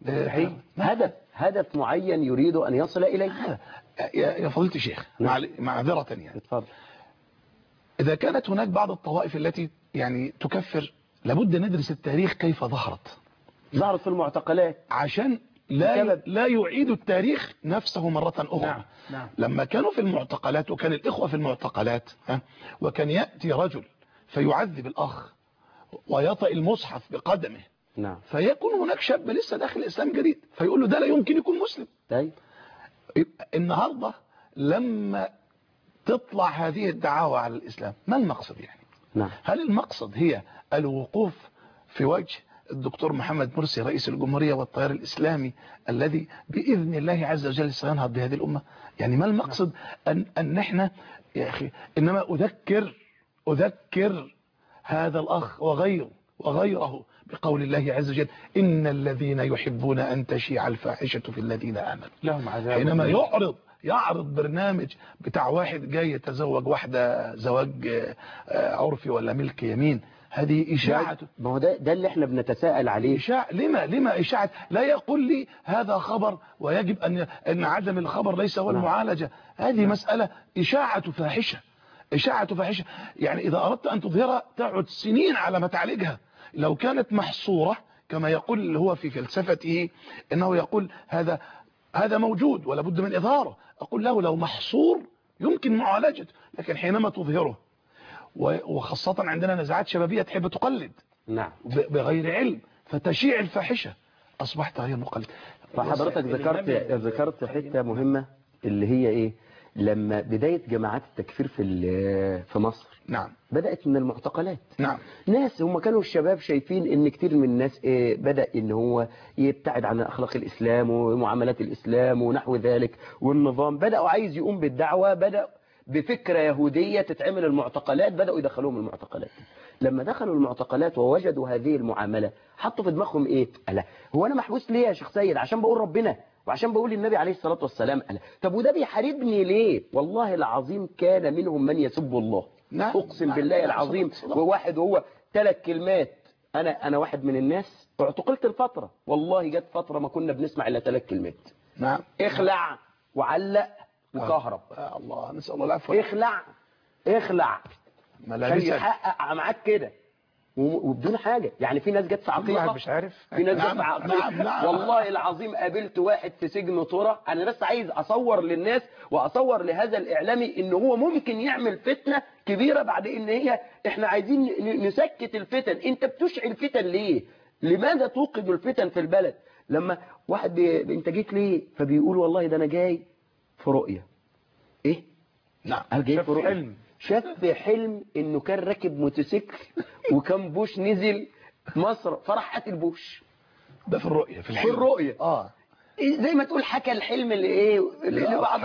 هدف معين يريد ان يصل اليه. يا فضيلة الشيخ معذرة يعني، اتفضل. اذا كانت هناك بعض الطوائف التي يعني تكفر، لابد ندرس التاريخ كيف ظهرت في المعتقلات، عشان لا يعيد التاريخ نفسه مرة أخرى. نعم. لما كانوا في المعتقلات، وكان الإخوة في المعتقلات، وكان يأتي رجل فيعذب الأخ ويطأ المصحف بقدمه، نعم، فيكون هناك شاب لسه داخل الإسلام جديد فيقول له ده لا يمكن يكون مسلم. النهاردة لما تطلع هذه الدعاوى على الإسلام، ما المقصد يعني؟ نعم. هل المقصد هي الوقوف في وجه الدكتور محمد مرسي رئيس الجمهورية والتيار الإسلامي الذي بإذن الله عز وجل سينهض بهذه الأمة؟ يعني ما المقصد أن احنا يا أخي، إنما أذكر هذا الأخ وغيره بقول الله عز وجل إن الذين يحبون أن تشيع الفاحشة في الذين آمنوا لهم عذاب. حينما يعرض برنامج بتاع واحد جاي يتزوج واحدة زواج عرفي ولا ملك يمين، هذه إشاعة. ما هو ده اللي احنا بنتساءل عليه. لما إشاعة؟ لا يقول لي هذا خبر ويجب أن عدم الخبر ليس هو المعالجة. هذه مسألة إشاعة فاحشة. يعني إذا أردت أن تظهرها تقعد سنين على ما تعالجها. لو كانت محصورة كما يقول اللي هو في فلسفته إنه يقول هذا موجود ولا بد من إظهاره، أقول له لو محصور يمكن معالجته، لكن حينما تظهره، وخاصة عندنا نزاعات شبابية تحب تقلد، نعم، بغير علم، فتشيع الفاحشة، أصبحت هي المقلد. فحضرتك ذكرت حتة مهمة اللي هي إيه؟ لما بداية جماعات التكفير في مصر، نعم، بدأت من المعتقلات. نعم. ناس هم كانوا الشباب شايفين ان كتير من الناس بدأ ان هو يبتعد عن اخلاق الاسلام ومعاملات الاسلام ونحو ذلك، والنظام بدأوا عايز يقوم بالدعوة، بدأ بفكرة يهودية تتعمل المعتقلات، بدأوا يدخلوهم المعتقلات. لما دخلوا المعتقلات ووجدوا هذه المعاملة حطوا في دماغهم ايه؟ ألا هو انا محبوس ليه يا شيخ سيد؟ عشان بقول ربنا وعشان بقول النبي عليه الصلاة والسلام. ألا طب وده بيحاربني ليه؟ والله العظيم كان منهم من يسب الله. نعم. اقسم بالله العظيم. وواحد وهو 3 كلمات. انا واحد من الناس اعتقلت الفترة، والله جت فترة ما كنا بنسمع الا 3 كلمات. نعم. اخلع وعلق وكهرب. الله نسأل الله العفو. اخلع عشان يحقق معاك كده وبدون حاجة. يعني في ناس جت في عقيقة، مش عارف، في ناس جت في عقيقة. والله العظيم قابلت واحد في سجن طرة، انا بس عايز اصور للناس واصور لهذا الاعلامي ان هو ممكن يعمل فتنة كبيرة بعد ان هي احنا عايزين نسكت الفتن. انت بتشعل فتن ليه؟ لماذا توقد الفتن في البلد؟ لما واحد انت جيت ليه؟ فبيقول والله ده انا جاي في رؤية. ايه؟ نعم. جاي في رؤية. شاف حلم انه كان راكب موتوسيكل وكان بوش نزل مصر فرح قتل بوش. ده في الرؤية، في الحلم. في الرؤية. زي ما تقول حكى الحلم اللي بعض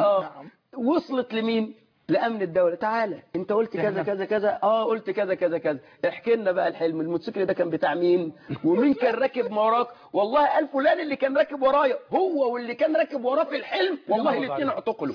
وصلت لمين؟ لأمن الدولة. تعالى انت قلت كذا كذا كذا، قلت كذا كذا كذا، احكي لنا بقى الحلم. الموتوسيكل ده كان بتاع مين؟ ومين كان راكب وراك؟ والله قال فلان اللي كان راكب ورايا، هو واللي كان راكب وراه في الحلم والله الاثنين اعتقلوا.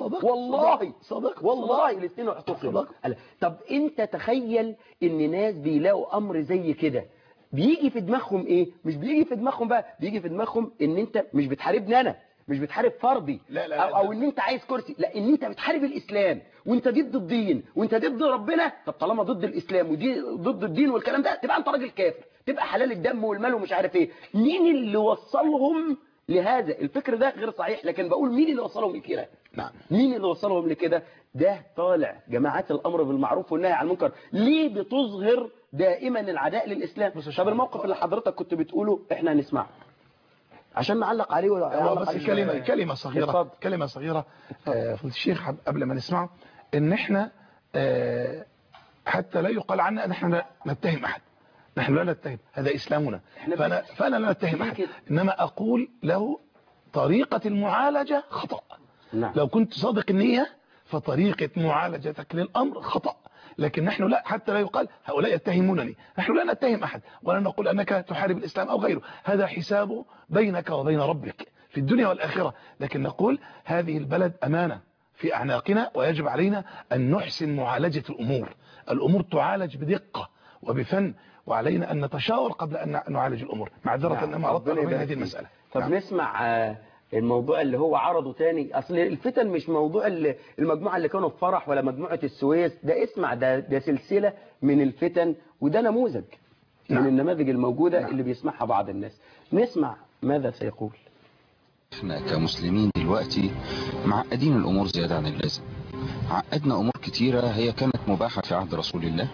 والله الاثنين اعتقلوا. طب انت تخيل ان ناس بيلاقوا امر زي كده بيجي في دماغهم ايه؟ مش بيجي في دماغهم بقى، بيجي في دماغهم ان انت مش بتحاربني انا، مش بتحارب فردي، لا أو ان انت عايز كرسي، لا، ان انت بتحارب الاسلام وانت ضد الدين وانت ضد ربنا. طب طالما ضد الاسلام ودي ضد الدين والكلام ده، تبقى انت راجل كافر، تبقى حلال الدم والمال ومش عارف ايه. مين اللي وصلهم لهذا الفكر ده؟ غير صحيح، لكن بقول مين اللي وصلهم لكده؟ نعم. مين اللي وصلهم لكده؟ ده طالع جماعات الامر بالمعروف والنهي عن المنكر. ليه بتظهر دائما العداء للاسلام؟ طب الموقف اللي حضرتك كنت بتقوله احنا هنسمعه عشان نعلق عليه بس كلمة صغيرة. كلمة صغيرة فضل الشيخ قبل ما نسمعه، ان احنا حتى لا يقال عنا أن نحن لا نتهم أحد. نحن لا نتهم، هذا إسلامنا، فأنا لا نتهم أحد، إنما أقول له طريقة المعالجة خطأ. لو كنت صادق النية فطريقة معالجتك للأمر خطأ، لكن نحن لا، حتى لا يقال هؤلاء يتهمونني، نحن لا نتهم أحد ولا نقول أنك تحارب الإسلام أو غيره، هذا حسابه بينك وبين ربك في الدنيا والآخرة، لكن نقول هذه البلد أمانة في أعناقنا ويجب علينا أن نحسن معالجة الأمور تعالج بدقة وبفن، وعلينا أن نتشاور قبل أن نعالج الأمور. معذرة أنما أردت أن هذه المسألة. طب نسمع الموضوع اللي هو عرضه تاني. أصل الفتن مش موضوع المجموعة اللي كانوا في فرح ولا مجموعة السويس، ده اسمع، ده سلسلة من الفتن، وده نموذج من النماذج الموجودة اللي بيسمعها بعض الناس. نسمع ماذا سيقول. احنا كمسلمين دلوقتي معقدين الأمور زيادة عن اللازم، عقدنا أمور كتيرة هي كانت مباحة في عهد رسول الله،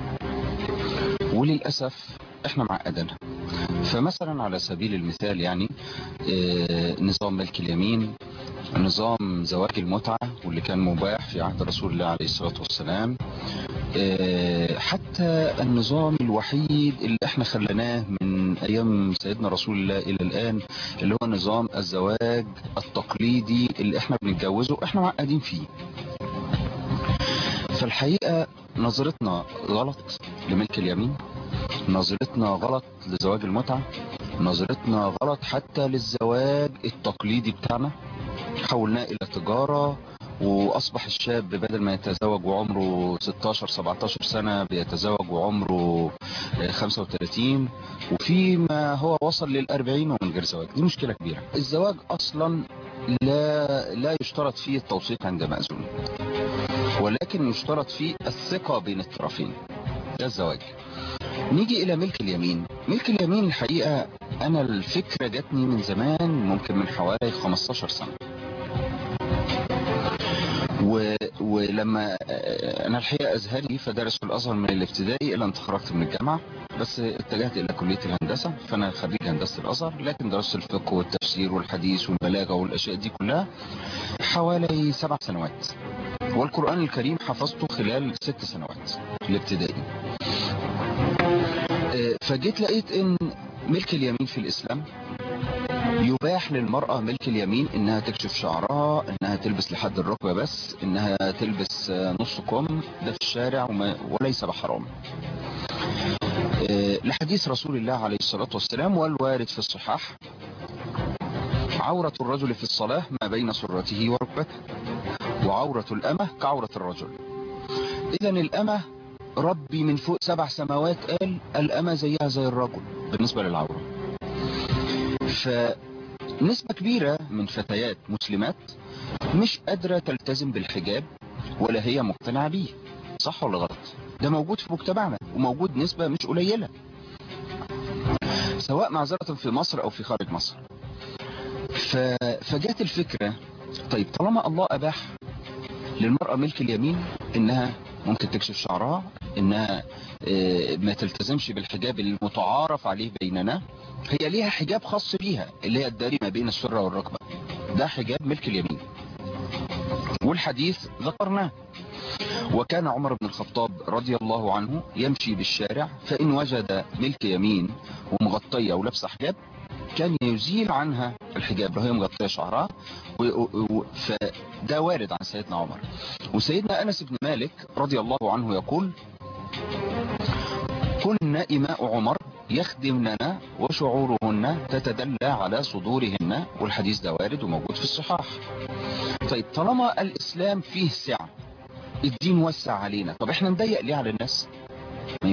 وللأسف احنا معقدينها. فمثلا على سبيل المثال يعني نظام ملك اليمين، نظام زواج المتعة واللي كان مباح في عهد رسول الله عليه الصلاة والسلام، حتى النظام الوحيد اللي احنا خلناه من ايام سيدنا رسول الله الى الان اللي هو نظام الزواج التقليدي اللي احنا بنتجوزه، احنا معقدين فيه. فالحقيقة نظرتنا غلط لملك اليمين، نظرتنا غلط لزواج المتعة، نظرتنا غلط حتى للزواج التقليدي بتاعنا، حولناه الى تجارة، واصبح الشاب بدل ما يتزوج وعمره 16-17 سنة بيتزوج وعمره 35، وفيما هو وصل لل40 ومن غير زواج. دي مشكلة كبيرة. الزواج اصلا لا يشترط فيه التوثيق عند مأذون، ولكن يشترط فيه الثقة بين الطرفين، ده الزواج. نيجي الى ملك اليمين. ملك اليمين الحقيقة انا الفكرة جاتني من زمان، ممكن من حوالي 15 سنة، ولما انا الحقيقة ازهري فدرس في الازهر من الابتدائي الى ان تخرجت من الجامعة، بس اتجهت الى كلية الهندسة، فانا خريج هندسة الازهر، لكن درست الفقه والتفسير والحديث والبلاغة والاشياء دي كلها حوالي 7 سنوات، والقرآن الكريم حفظته خلال 6 سنوات الابتدائي. فجيت لقيت ان ملك اليمين في الاسلام يباح للمرأة ملك اليمين انها تكشف شعرها، انها تلبس لحد الركبة بس، انها تلبس نص كم، ده في الشارع وليس بحرام، لحديث رسول الله عليه الصلاة والسلام والوارد في الصحاح: عورة الرجل في الصلاة ما بين سرته وركبته، وعورة الأمة كعورة الرجل. إذن الأمة ربي من فوق 7 سماوات قال الأمة زيها زي الرجل بالنسبة للعورة. فنسبة كبيرة من فتيات مسلمات مش قادرة تلتزم بالحجاب ولا هي مقتنعة بيه، صح ولا غلط؟ ده موجود في مجتمعنا وموجود نسبة مش قليلة، سواء معذرة في مصر أو في خارج مصر. فجات الفكرة، طيب طالما الله أباح للمرأة ملك اليمين انها ممكن تكشف شعرها، انها ما تلتزمش بالحجاب المتعارف عليه بيننا، هي ليها حجاب خاص بيها اللي هي الداري ما بين السرة والركبة، ده حجاب ملك اليمين، والحديث ذكرناه. وكان عمر بن الخطاب رضي الله عنه يمشي بالشارع، فإن وجد ملك يمين ومغطية ولابسة حجاب كان يزيل عنها الحجاب لو هي مغطية شعرها، فده وارد عن سيدنا عمر. وسيدنا أنس بن مالك رضي الله عنه يقول: كنا إماء عمر يخدمننا وشعورهن تتدلى على صدورهن، والحديث ده وارد وموجود في الصحاح. طيب طالما الإسلام فيه سعة، الدين وسع علينا، طب احنا نضيق ليه على الناس؟ ما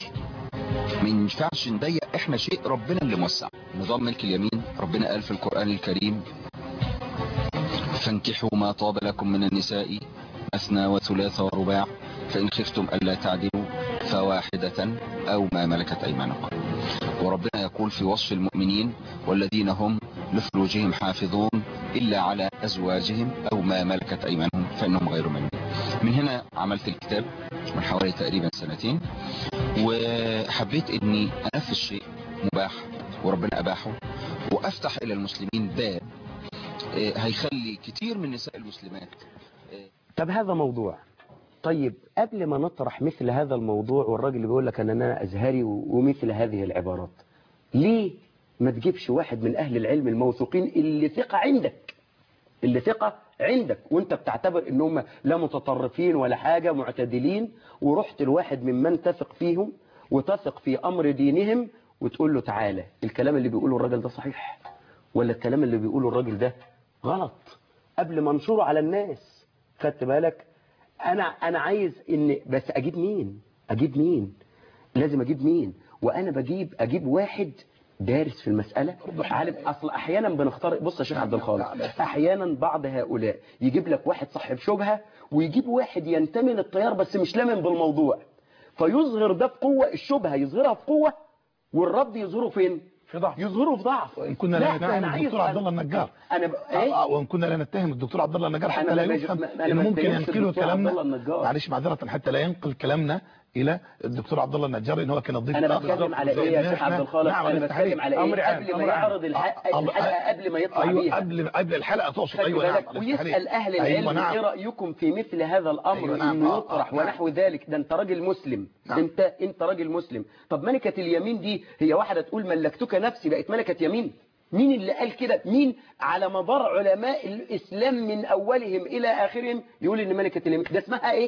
ينفعش نضيق، احنا شيء ربنا اللي موسع. نظام ملك اليمين ربنا قال في القرآن الكريم: فانكحوا ما طاب لكم من النساء مثنى وثلاث ورباع فإن خفتم ألا تعدلوا فواحدة أو ما ملكت أيمانكم. وربنا يقول في وصف المؤمنين: والذين هم لفروجهم حافظون إلا على أزواجهم أو ما ملكت أيمانهم فإنهم غير مؤمنين. من هنا عملت الكتاب من حوالي تقريبا 2 سنين، وحبيت اني انفذ شيء مباح وربنا اباحه، وافتح الى المسلمين باب هيخلي كتير من نساء المسلمات. طب هذا موضوع طيب قبل ما نطرح مثل هذا الموضوع والراجل اللي بيقول لك ان انا ازهري ومثل هذه العبارات، ليه ما تجيبش واحد من اهل العلم الموثوقين اللي ثقة عندك، اللي ثقة عندك وانت بتعتبر انهم لا متطرفين ولا حاجة، معتدلين، ورحت الواحد ممن تثق فيهم وتثق في امر دينهم وتقول له تعالى الكلام اللي بيقوله الراجل ده صحيح ولا الكلام اللي بيقوله الراجل ده غلط، قبل ما انشره على الناس. خدت بالك؟ انا عايز ان بس اجيب مين لازم اجيب مين، وانا اجيب واحد دارس في المسألة عارف. اصل احيانا بنختار، بص يا شيخ عبد الخالق، احيانا بعض هؤلاء يجيب لك واحد صاحب شبهة ويجيب واحد ينتمي للتيار بس مش لامن بالموضوع، فيظهر ده بقوة، الشبهة يظهرها في قوة والرد يظهره فين؟ في ضعف. يظهره في ضعف. وإن كنا لا نتهم الدكتور عبد الله النجار وإن كنا لا نتهم الدكتور عبد الله النجار حتى لا يفهم إنه ممكن ينقلوا كلامنا، معلش معذرة، حتى لا ينقل كلامنا إلى الدكتور عبد الله النجار إن هو كان الضيف. أنا بتكلم على إيه يا شيخ عبد الخالق؟ نعم أنا بتكلم على إيه؟ قبل ما يعرض الحلقة قبل ما يطلع بيها. قبل الحلقة تقصد. أيوة نعم. ويسأل أهل العلم إيه رأيكم في مثل هذا الأمر إنه يطرح ونحو ذلك. ده أنت راجل مسلم، أنت راجل مسلم. طب ملكة اليمين دي هي واحدة تقول ملكتك نفسي بقت ملكة يمين؟ مين اللي قال كده؟ مين على مدار علماء الإسلام من أولهم إلى آخرهم يقول إن ملكة اليمين ده اسمها إيه؟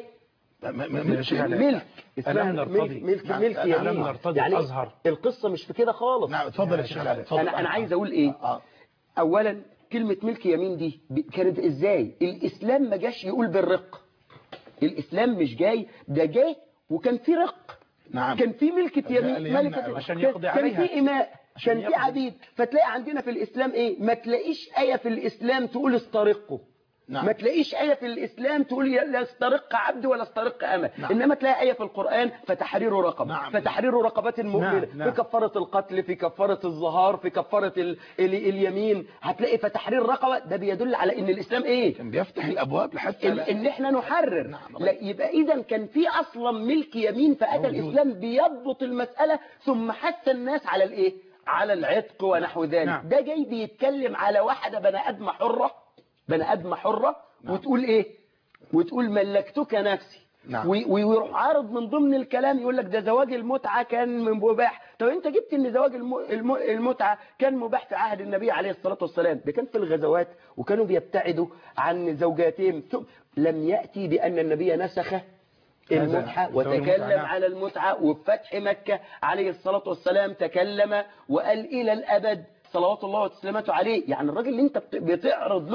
ملك. اسمها ملك يمين. يعني الأزهر. القصة مش في كده خالص. نعم اتفضل يا شيخ. أنا عايز أقول إيه؟ أولا كلمة ملك يمين دي كانت إزاي؟ الإسلام ما جاش يقول بالرق. الإسلام مش جاي، ده جاي وكان في رق. نعم. كان في ملكة يمين، ملكة عشان يقضي عليها. كان في إماء، كان في عبيد. فتلاقي عندنا في الإسلام إيه؟ ما تلاقيش آية في الإسلام تقول استرقوا. نعم. ما تلاقيش آية في الإسلام تقول لا استرق عبد ولا استرق أمة. نعم. إنما تلاقي آية في القرآن فتحرير رقبة. نعم. فتحرير رقبات المؤمنة. نعم. في كفارة القتل، في كفارة الظهار، في كفارة اليمين. هتلاقي فتحرير رقبة. ده بيدل على إن الإسلام إيه؟ كان بيفتح الأبواب لحتى إن إحنا نحرر. نعم. لا يبقى إذا كان في أصلا ملك يمين، فأتى الإسلام بيضبط المسألة ثم حث الناس على الإيه؟ على العتق ونحو ذلك. نعم. ده جاي بيتكلم على واحدة بني آدمة حرة، بني آدمة حرة. نعم. وتقول ايه؟ وتقول ملكتك نفسي. نعم. ويروح عارض من ضمن الكلام يقول لك ده زواج المتعة كان مباح. طب انت جبت ان زواج المتعة كان مباح في عهد النبي عليه الصلاة والسلام؟ ده كان في الغزوات وكانوا بيبتعدوا عن زوجاتهم. لم يأتي بأن النبي نسخ المتعة وتكلم على المتعة. وفي فتح مكة عليه الصلاة والسلام تكلم وقال إلى الأبد صلوات الله وتسليماته عليه. يعني الراجل اللي انت بتعرض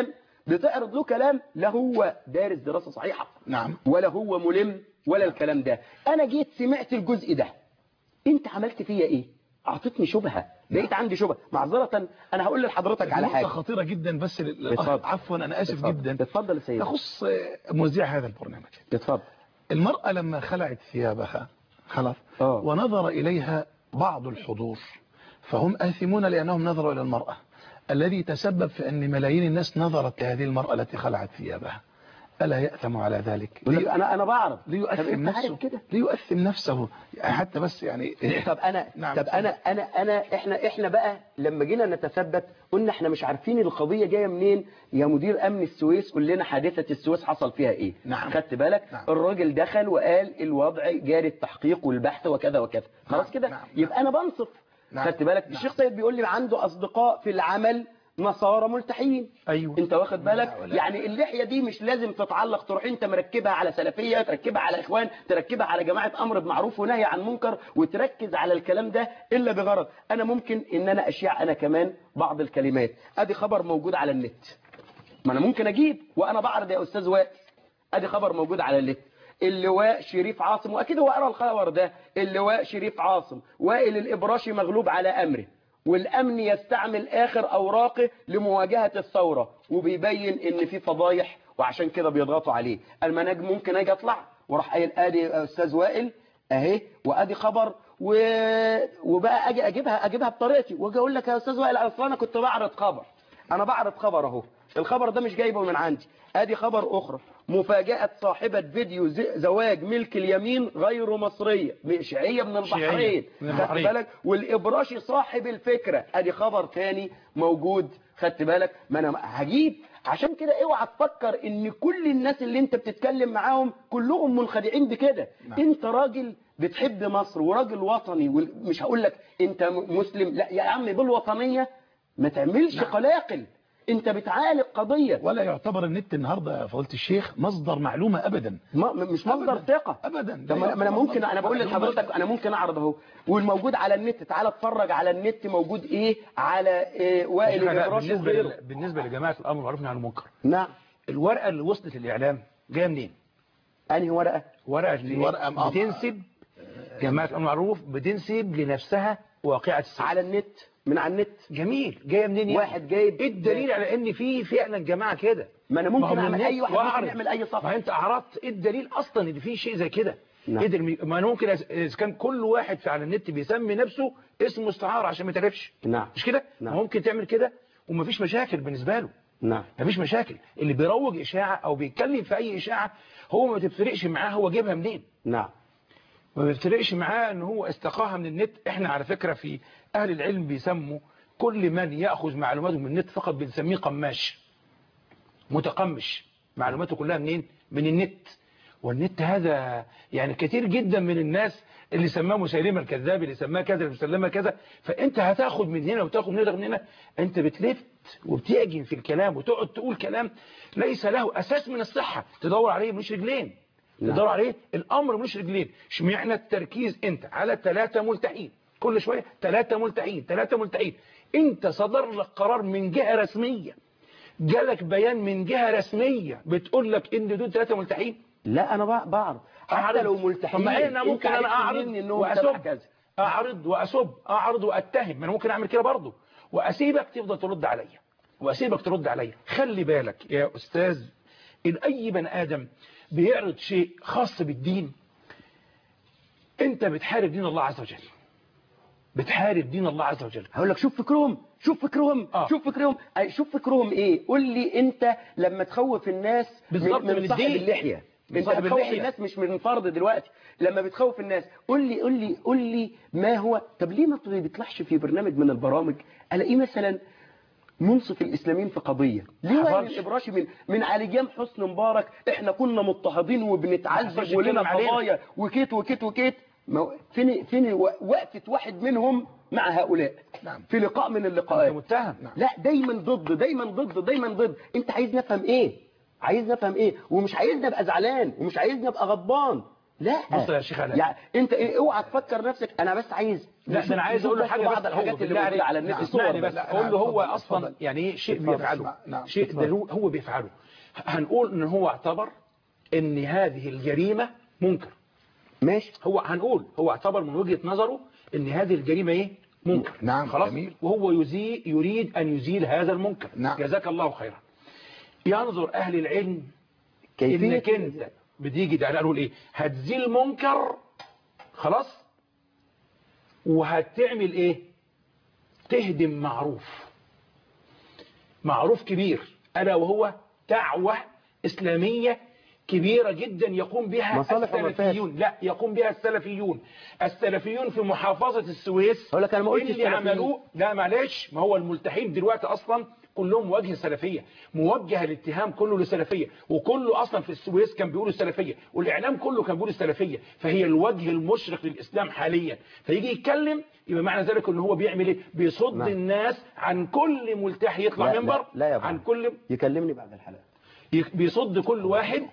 له كلام لا هو دارس دراسة صحيحة. نعم. ولا هو ملم ولا الكلام ده. انا جيت سمعت الجزء ده، انت عملت فيا ايه؟ اعطتني شبهة، بقيت عندي شبهة. معذرة انا هقول لحضرتك على حاجة خطيرة جدا بس عفوا انا اسف جدا. اتفضل يا سيدي. تخص مذيع هذا البرنامج. اتفضل. المرأة لما خلعت ثيابها خلاص ونظر إليها بعض الحضور فهم آثمون لأنهم نظروا إلى المرأة. الذي تسبب في أن ملايين الناس نظرت لهذه المرأة التي خلعت ثيابها ألا يأثم على ذلك؟ أنا بعرف. ليؤثم نفسه حتى بس يعني. طب أنا نعم. طب إحنا بقى لما جينا نتثبت قلنا إحنا مش عارفين القضية جاية منين. يا مدير أمن السويس قول لنا حادثة السويس حصل فيها إيه؟ نعم. خدت بالك؟ نعم. الراجل دخل وقال الوضع جاري التحقيق والبحث وكذا وكذا. خلاص كده؟ نعم. يبقى أنا بنصف. نعم. خدت بالك؟ نعم. الشيخ سيد بيقول لي عنده أصدقاء في العمل نصارى ملتحيين. أيوة. انت واخد بالك؟ يعني اللحية دي مش لازم تتعلق تروح انت مركبها على سلفية، تركبها على اخوان، تركبها على جماعة امر بمعروف ونهي عن منكر وتركز على الكلام ده الا بغرض. انا ممكن ان انا اشيع انا كمان بعض الكلمات. ادي خبر موجود على النت، ما انا ممكن اجيب وانا بعرض يا استاذ وائل. ادي خبر موجود على النت. اللواء شريف عاصم، واكيد هو قرا الخبر ده. اللواء شريف عاصم وائل الابراشي مغلوب على امره، والأمن يستعمل آخر أوراقه لمواجهة الثورة، وبيبين إن في فضايح وعشان كده بيضغطوا عليه. المناج ممكن أجي أطلع وراح قايل آدي أستاذ وائل أهي وآدي خبر وبقى أجي أجيبها بطريقتي وأجي أقول لك يا أستاذ وائل أصلا أنا كنت بعرض خبر. أنا بعرض خبر أهو، الخبر ده مش جايبه من عندي. آدي خبر أخرى، مفاجأة صاحبة فيديو زواج ملك اليمين غير مصرية، شيعية من البحرين. خدت بالك؟ والإبراشي صاحب الفكرة. ادي خبر تاني موجود. خدت بالك؟ ما انا عشان كده اوعى تفكر ان كل الناس اللي انت بتتكلم معاهم كلهم منخدعين بكده. انت راجل بتحب مصر وراجل وطني، ومش هقول لك انت مسلم، لا يا عم بالوطنية ما تعملش قلاقل. انت بتعالج قضية. ولا يعتبر النت النهارده يا فضيلة الشيخ مصدر معلومة ابدا، مش مصدر ثقة ابدا. طب انا ممكن، انا بقول لحضرتك انا ممكن اعرض اهو، والموجود على النت، تعال اتفرج على النت موجود ايه على وائل الابراشي وغيره. بالنسبة لجماعة الامر بالمعروف والنهي عن المنكر، نعم، الورقة اللي وصلت للاعلام جايه منين؟ انهي ورقة؟ ورقة بتنسب جماعة الامر بالمعروف، بتنسب لنفسها واقعة السوء على النت، من على النت. جميل، جايه منين يعني؟ واحد جايب ايه الدليل على ان في فعلا جماعه كده؟ ما انا ممكن اعمل، اي واحد ممكن يعمل اي صفحه. ما انت اعرضت ايه الدليل اصلا ان في شيء زي كده؟ نعم. ما انا ممكن اذا كان كل واحد على النت بيسمي نفسه اسم مستعار عشان ما يتعرفش. نعم. مش كده؟ نعم. ممكن تعمل كده ومفيش مشاكل بالنسبه له. نعم. مفيش مشاكل. اللي بيروج اشاعه او بيتكلم في اي اشاعه هو ما بتفرقش معاه هو جايبها منين. نعم. ما بيفرقش معاه ان هو استقاها من النت. احنا على فكره في اهل العلم بيسموا كل من يأخذ معلوماته من النت فقط بنسميه قماش، متقمش، معلوماته كلها منين؟ من النت. والنت هذا يعني كتير جدا من الناس اللي سماه مسيلمة الكذاب، اللي سماه كذا، اللي سماه كذا. فانت هتاخد من هنا وتاخد من هنا، انت بتلفت وبتعجن في الكلام وتقعد تقول كلام ليس له اساس من الصحة، تدور عليه مش رجلين، تدور عليه الامر مش رجلين. اشمعنى التركيز انت على 3 ملتحين كل شوية؟ 3 ملتحين 3 ملتحين. انت صدر لك قرار من جهة رسمية، جالك بيان من جهة رسمية بتقول لك ان دول 3 ملتحين؟ لا انا بعرض حتى لو ملتحين. طب ما انا ممكن انا اعرض واعرض واتهم، ما انا ممكن اعمل كده برضه واسيبك تفضل ترد عليا. خلي بالك يا استاذ، ان اي بني ادم بيعرض شيء خاص بالدين انت بتحارب دين الله عز وجل، بتحارب دين الله عز وجل. هقول لك شوف فكرهم شوف فكرهم ايه. قول لي انت لما تخوف الناس من صاحب اللحية، انت بتخوف الناس مش من فرض دلوقتي، لما بتخوف الناس قول لي ما هو. طب ليه ما بيطلعش في برنامج من البرامج الاقيه مثلا منصف الاسلاميين في قضيه؟ ليه وائل الابراشي من علي جام حسن مبارك احنا كنا مضطهدين وبنتعذب ولنا قضايا وكيت فين وقفة واحد منهم مع هؤلاء؟ نعم. في لقاء من اللقاءات متهم. نعم. لا دايما ضد. انت عايز نفهم ايه؟ ومش عايزني ابقى زعلان ومش عايزني ابقى غضبان. لا بص يا شيخ علاء، يعني انت اوعى تفكر نفسك. انا بس عايز، لا انا عايز اقول له حاجه، بعض الحاجات اللي موجوده على النت الصور بس اقول له هو اصلا يعني ايه شيء بيفعله، شيء ده هو بيفعله. هنقول ان هو اعتبر ان هذه الجريمه منكر، ماشي. هو اعتبر من وجهة نظره ان هذه الجريمة ايه؟ منكر. نعم. خلاص. جميل. وهو يريد ان يزيل هذا المنكر. نعم. جزاك الله خيرا. ينظر اهل العلم كيفية انك انت بتيجي ده قالوا ايه؟ هتزيل منكر خلاص وهتعمل ايه؟ تهدم معروف كبير، الا وهو دعوة اسلامية كبيرة جدا يقوم بها السلفيون. لا يقوم بها السلفيون في محافظة السويس. اقول لك انا ما قلتش اللي عملوه. لا معلش، ما هو الملتحين دلوقتي اصلا كلهم موجه سلفية، موجه الاتهام كله للسلفية، وكله اصلا في السويس كان بيقول السلفية، والاعلام كله كان بيقول السلفية، فهي الوجه المشرق للاسلام حاليا. فيجي يتكلم يبقى معنى ذلك ان هو بيعمل ايه؟ بيصد الناس عن كل ملتحي يطلع منبر. لا يا عن كل يكلمني بعد الحلقة. بيصد كل واحد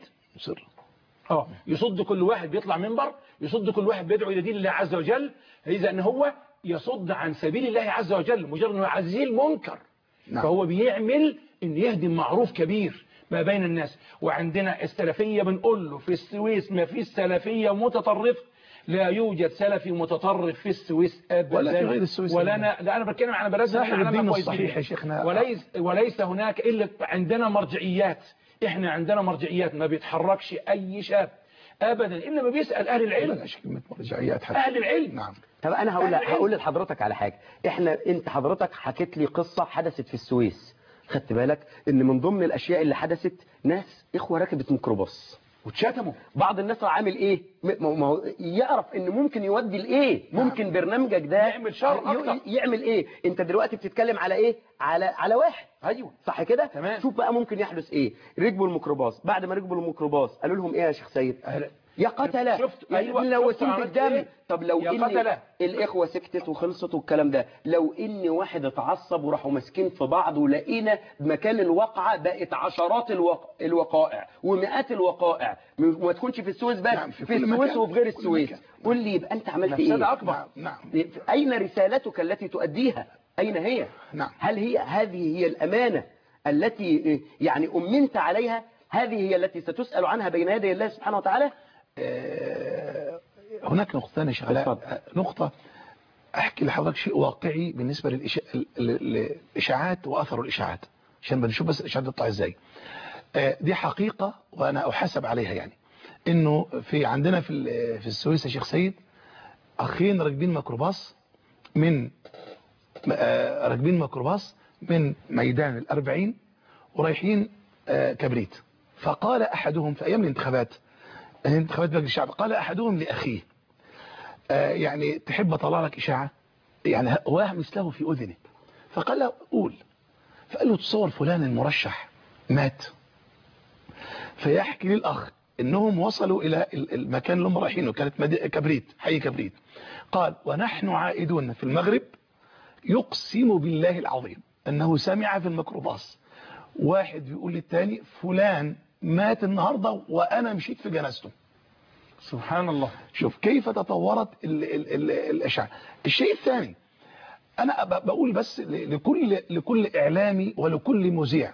يصد كل واحد بيطلع منبر، يصد كل واحد بيدعو الى دين الله عز وجل. اذا ان هو يصد عن سبيل الله عز وجل مجرد انه يعزل منكر. نعم. فهو بيعمل ان يهدم معروف كبير ما بين الناس. وعندنا السلفية بنقول له في السويس ما في سلفية متطرف، لا يوجد سلفي متطرف في السويس ابدا، ولا في غير السويس. ولا انا بتكلم عن بلدنا احنا الدين الصحيح يا شيخنا. وليس هناك الا عندنا مرجعيات. احنا عندنا مرجعيات ما بيتحركش اي شاب ابدا الا ما بيسال اهل العلم. مرجعيات اهل العلم. نعم. طب انا هقول لحضرتك على حاجه. انت حضرتك حكيت لي قصه حدثت في السويس، خدت بالك ان من ضمن الاشياء اللي حدثت ناس اخوه ركبت ميكروباص وتشتموا. بعض الناس عامل ايه ما هو يعرف ان ممكن يودي لايه، ممكن برنامجك ده يعمل شر أكتر. يعمل ايه. انت دلوقتي بتتكلم على ايه، على واحد. ايوه صح كده. تمام. شوف بقى ممكن يحدث ايه. ركبوا الميكروباص، بعد ما ركبوا الميكروباص قالوا لهم ايه يا شيخ سيد؟ يا قتله. شفت ايوه لو شفت سنت الدم إيه؟ طب لو يا ان قتله. الاخوه سكتت وخلصت والكلام ده، لو ان واحد اتعصب وراحوا ماسكين في بعض ولقينا مكان الواقعه بقت عشرات الوقائع ومئات الوقائع، ما تكونش في السويس بس، نعم، في السويس وفي غير السويس. قول لي يبقى انت عملت ايه؟ اكبر. نعم. اين رسالتك التي تؤديها؟ اين هي؟ نعم. هل هذه هي الامانه التي يعني امنت عليها؟ هذه هي التي ستسال عنها بين يدي الله سبحانه وتعالى. هناك نقطة ثانية شغلة، نقطة أحكي لحضرتك شيء واقعي بالنسبة للإشاعات وأثر الإشاعات، عشان بنشوف بس الإشاعات تطلع إزاي. دي حقيقة وأنا أحاسب عليها، يعني إنه عندنا في السويس يا شيخ سيد أخين راكبين ميكروباص من ميدان ال40 ورايحين كبريت. فقال أحدهم في أيام الانتخابات مجلس الشعب، قال أحدهم لأخيه يعني تحب أطلع لك إشاعة، يعني واه مثله في أذنه، فقال له قول. فقال له تصور فلان المرشح مات. فيحكي للأخ إنهم وصلوا إلى المكان اللي هم رايحينه، كانت كبريت، حي كبريت. قال ونحن عائدون في المغرب يقسم بالله العظيم أنه سمع في الميكروباص واحد بيقول للتاني فلان مات النهاردة وأنا مشيت في جنازته. سبحان الله. شوف كيف تطورت الإشاعة. الشيء الثاني أنا بقول بس لكل إعلامي ولكل مذيع،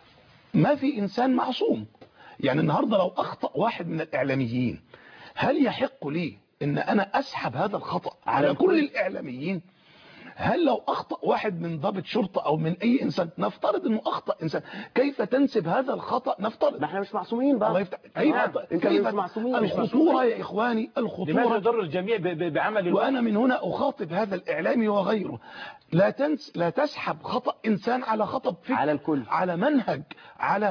ما في إنسان معصوم. يعني النهاردة لو أخطأ واحد من الإعلاميين، هل يحق لي إن أنا أسحب هذا الخطأ على كل الإعلاميين؟ هل لو أخطأ واحد من ضابط شرطة أو من أي إنسان، نفترض أنه أخطأ إنسان، كيف تنسب هذا الخطأ؟ نفترض ما احنا مش معصومين بقى. الله يفتح. أيوة. انت مش معصومين. الخطورة يا إخواني، لماذا الخطورة يضر الجميع بعمل وأنا من هنا أخاطب هذا الإعلامي وغيره، لا تسحب خطأ إنسان على خطأ فكر، على الكل، على منهج، على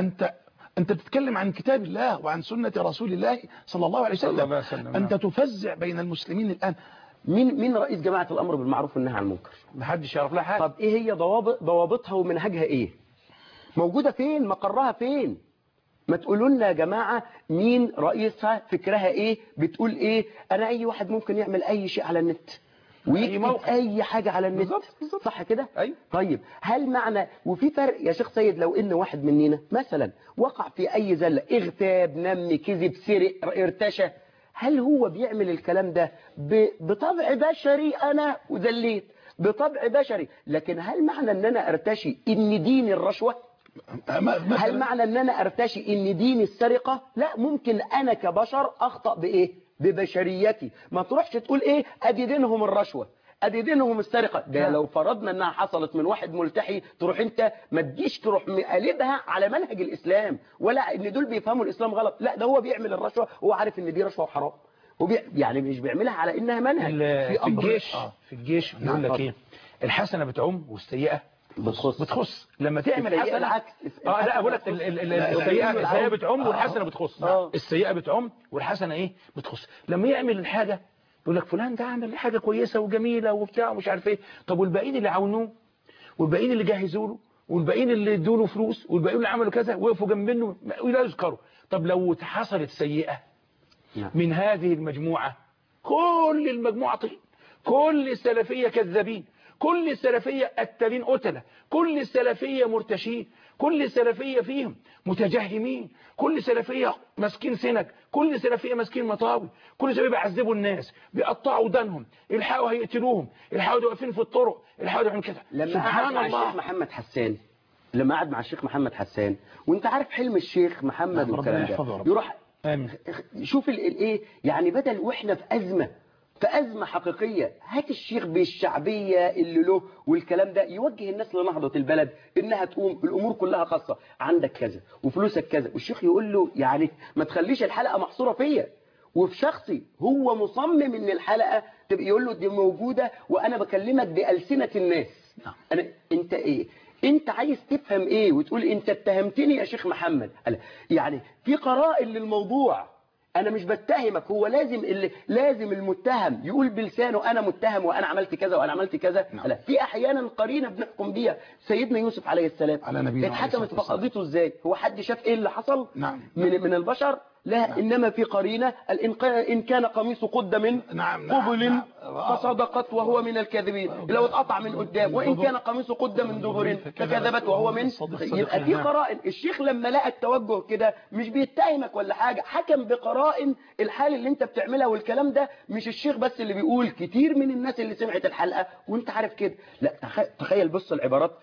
أنت بتتكلم عن كتاب الله وعن سنة رسول الله صلى الله عليه وسلم. أنت تفزع بين المسلمين الآن. مين رئيس جماعة الأمر بالمعروف والنهي عن المنكر؟ محدش يعرف لها حاجة. طب إيه هي ضوابطها ومنهجها إيه؟ موجودة فين؟ مقرها فين؟ ما تقولوا لنا يا جماعة مين رئيسها، فكرها إيه، بتقول إيه. أنا أي واحد ممكن يعمل أي شيء على النت ويكتب أي حاجة على النت. بالزبط. صح كده؟ أيوة. طيب هل معنى وفي فرق يا شيخ سيد لو إن واحد مننا مثلا وقع في أي زلة، اغتاب، نم، كذب، سرق، ارتشى، هل هو بيعمل الكلام ده بطبع بشري؟ أنا وذليت بطبع بشري، لكن هل معنى أن أنا أرتشي إن دين الرشوة؟ هل معنى أن أنا أرتشي إن دين السرقة؟ لا، ممكن أنا كبشر أخطأ بإيه؟ ببشريتي. ما تروحش تقول إيه أدي دينهم الرشوة، أدي دينهم السرقة. ده لو فرضنا أنها حصلت من واحد ملتحي، تروح أنت ما تجيش تروح مقلبها على منهج الإسلام، ولا إن دول بيفهموا الإسلام غلط. لا، ده هو بيعمل الرشوة وهو عارف إن دي رشوة وحرام، يعني مش بيعملها على إنها منهج. في الجيش بيقول لك إيه؟ الحسنة بتعم والسيئة بتخص. لما تعمل حسنة العكس. لا أقول لك السيئة بتعم والحسنة بتخص. السيئة بتعم والحسنة إيه بتخص. لما يعمل الحاجة يقول لك فلان ده عمل حاجة كويسة وجميلة وبتاع ومش عارف ايه. طب والباقيين اللي عاونوه والباقيين اللي جهزوا له والباقيين اللي ادوا له فلوس والباقيين اللي عملوا كذا وقفوا جنب منه لا يذكروا. طب لو حصلت سيئة من هذه المجموعة، كل المجموعة طين، كل السلفية كذابين، كل السلفية قتالين قتلة، كل السلفية مرتشين، كل السلفية فيهم متجهمين، كل سلفية ماسكين سنك، كل سلفية ماسكين مطاوي، كل سلفية بيعذبوا الناس، بيقطعوا ودانهم، الحقوا هيقتلوهم، الحقوا واقفين في الطرق، الحقوا يعملوا كده. لما قعد مع الشيخ محمد حسان، لما قعد مع الشيخ محمد حسان، وانت عارف حلم الشيخ محمد والكلام ده، يروح شوف الايه يعني، بدل واحنا في أزمة حقيقية، هات الشيخ بالشعبية اللي له والكلام ده، يوجه الناس لنهضة البلد إنها تقوم، الأمور كلها خاصة، عندك كذا وفلوسك كذا، والشيخ يقول له يعني ما تخليش الحلقة محصورة فيا وفي شخصي. هو مصمم إن الحلقة تبقى، يقول له دي موجودة وأنا بكلمك بألسنة الناس. أنت إيه انت عايز تفهم ايه وتقول انت اتهمتني يا شيخ محمد؟ يعني في قرائن للموضوع. انا مش بتهمك، هو لازم المتهم يقول بلسانه انا متهم وانا عملت كذا وانا عملت كذا. لا، في احيانا قرينه بنحكم بيها. سيدنا يوسف عليه السلام على نبينا اتحكمت في قضيته ازاي؟ هو حد شاف ايه اللي حصل؟ نعم. من البشر؟ لا. نعم. انما في قرينه ان كان قميصه قد من قبل فصدقت وهو من الكاذبين، لو اتقطع من قدام، وان كان قميصه قد من دبر فكذبت وهو من. يبقى في قرائن. الشيخ لما لقى التوجه كده مش بيتهمك ولا حاجه، حكم بقرائن الحال اللي انت بتعملها. والكلام ده مش الشيخ بس اللي بيقول، كتير من الناس اللي سمعت الحلقه وانت عارف كده. لا، تخيل بص العبارات.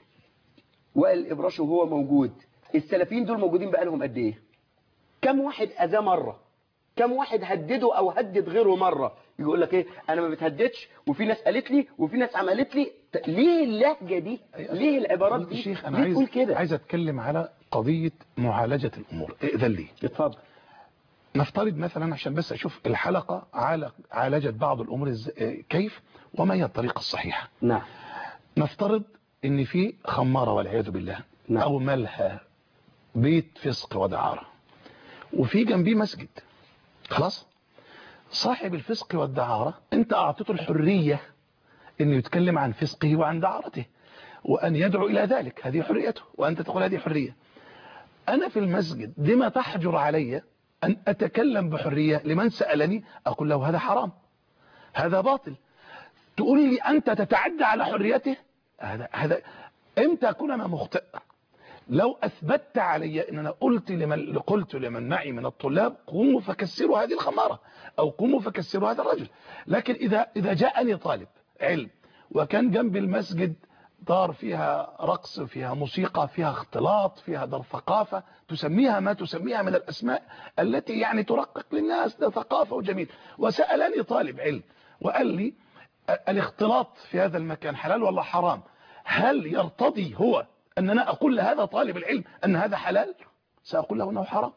وائل الابراشي وهو موجود، السلفيين دول موجودين بقالهم قد ايه؟ كم واحد أذاه مرة؟ كم واحد هدده أو هدد غيره مرة؟ يقول لك إيه؟ أنا ما بتهددش، وفي ناس قالت لي وفي ناس عملت لي. ليه اللهجة دي؟ ليه العبارات دي؟ شيخ أنا عايز أتكلم على قضية معالجة الأمور. إذن لي اتفضل. نفترض مثلا عشان بس أشوف الحلقة عالجت بعض الأمور كيف وما هي الطريقة الصحيحة. نعم. نفترض إن في خمارة والعياذ بالله. نعم. أو ملهى بيت فسق ودعارة وفي جنبيه مسجد. خلاص، صاحب الفسق والدعارة انت اعطيته الحرية انه يتكلم عن فسقه وعن دعارته وان يدعو الى ذلك، هذه حريته وانت تقول هذه حرية. انا في المسجد لما تحجر علي ان اتكلم بحرية؟ لمن سألني اقول له هذا حرام، هذا باطل. تقول لي انت تتعدى على حريته؟ هذا امتى اكون انا مخطئ؟ لو أثبتت علي أن أنا قلت لمن معي من الطلاب قوموا فكسروا هذه الخمارة أو قوموا فكسروا هذا الرجل. لكن إذا جاءني طالب علم وكان جنب المسجد دار فيها رقص، فيها موسيقى، فيها اختلاط، فيها دار ثقافة، تسميها ما تسميها من الأسماء التي يعني ترقق للناس، ده ثقافة وجميل، وسألني طالب علم وقال لي الاختلاط في هذا المكان حلال ولا حرام؟ هل يرتضي هو أن أنا أقول لهذا طالب العلم أن هذا حلال؟ سأقول له أنه حرام.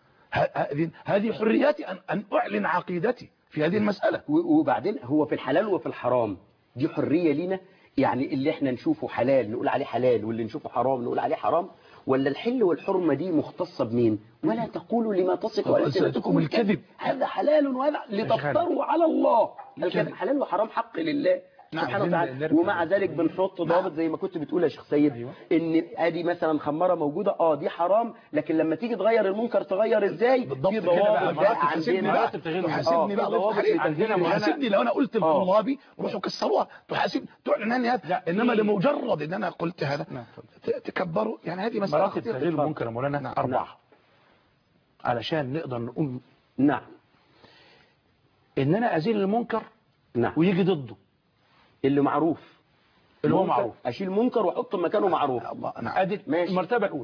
هذه حرياتي أن أعلن عقيدتي في هذه المسألة. وبعدين هو في الحلال وفي الحرام دي حرية لينا؟ يعني اللي احنا نشوفه حلال نقول عليه حلال، واللي نشوفه حرام نقول عليه حرام؟ ولا الحل والحرمة دي مختصة بمين؟ ولا تقولوا لما تصف ألسنتكم الكذب هذا حلال وهذا لتفتروا على الله. الكذب حلال وحرام حق لله سبحانه وتعالى. ومع ذلك بنحط ضابط زي ما كنت بتقول يا شيخ سيد. أيوة. ان ادي مثلا خماره موجوده دي حرام، لكن لما تيجي تغير المنكر تغير ازاي؟ في ضوابط بقى عندنا. تحاسبني بقى تحاسبني لو انا قلت لطلابي روحوا كسروها، تحاسب تعلن هذا. انما لمجرد ان انا قلت هذا تكبروا. يعني هذه مساله مراتب تغيير المنكر يا مولانا 4 علشان نقدر نقول نعم ان انا ازيل المنكر ويجي ضده اللي معروف، اللي هو معروف، اشيل منكر واحط مكانه معروف. ادي المرتبه الاولى.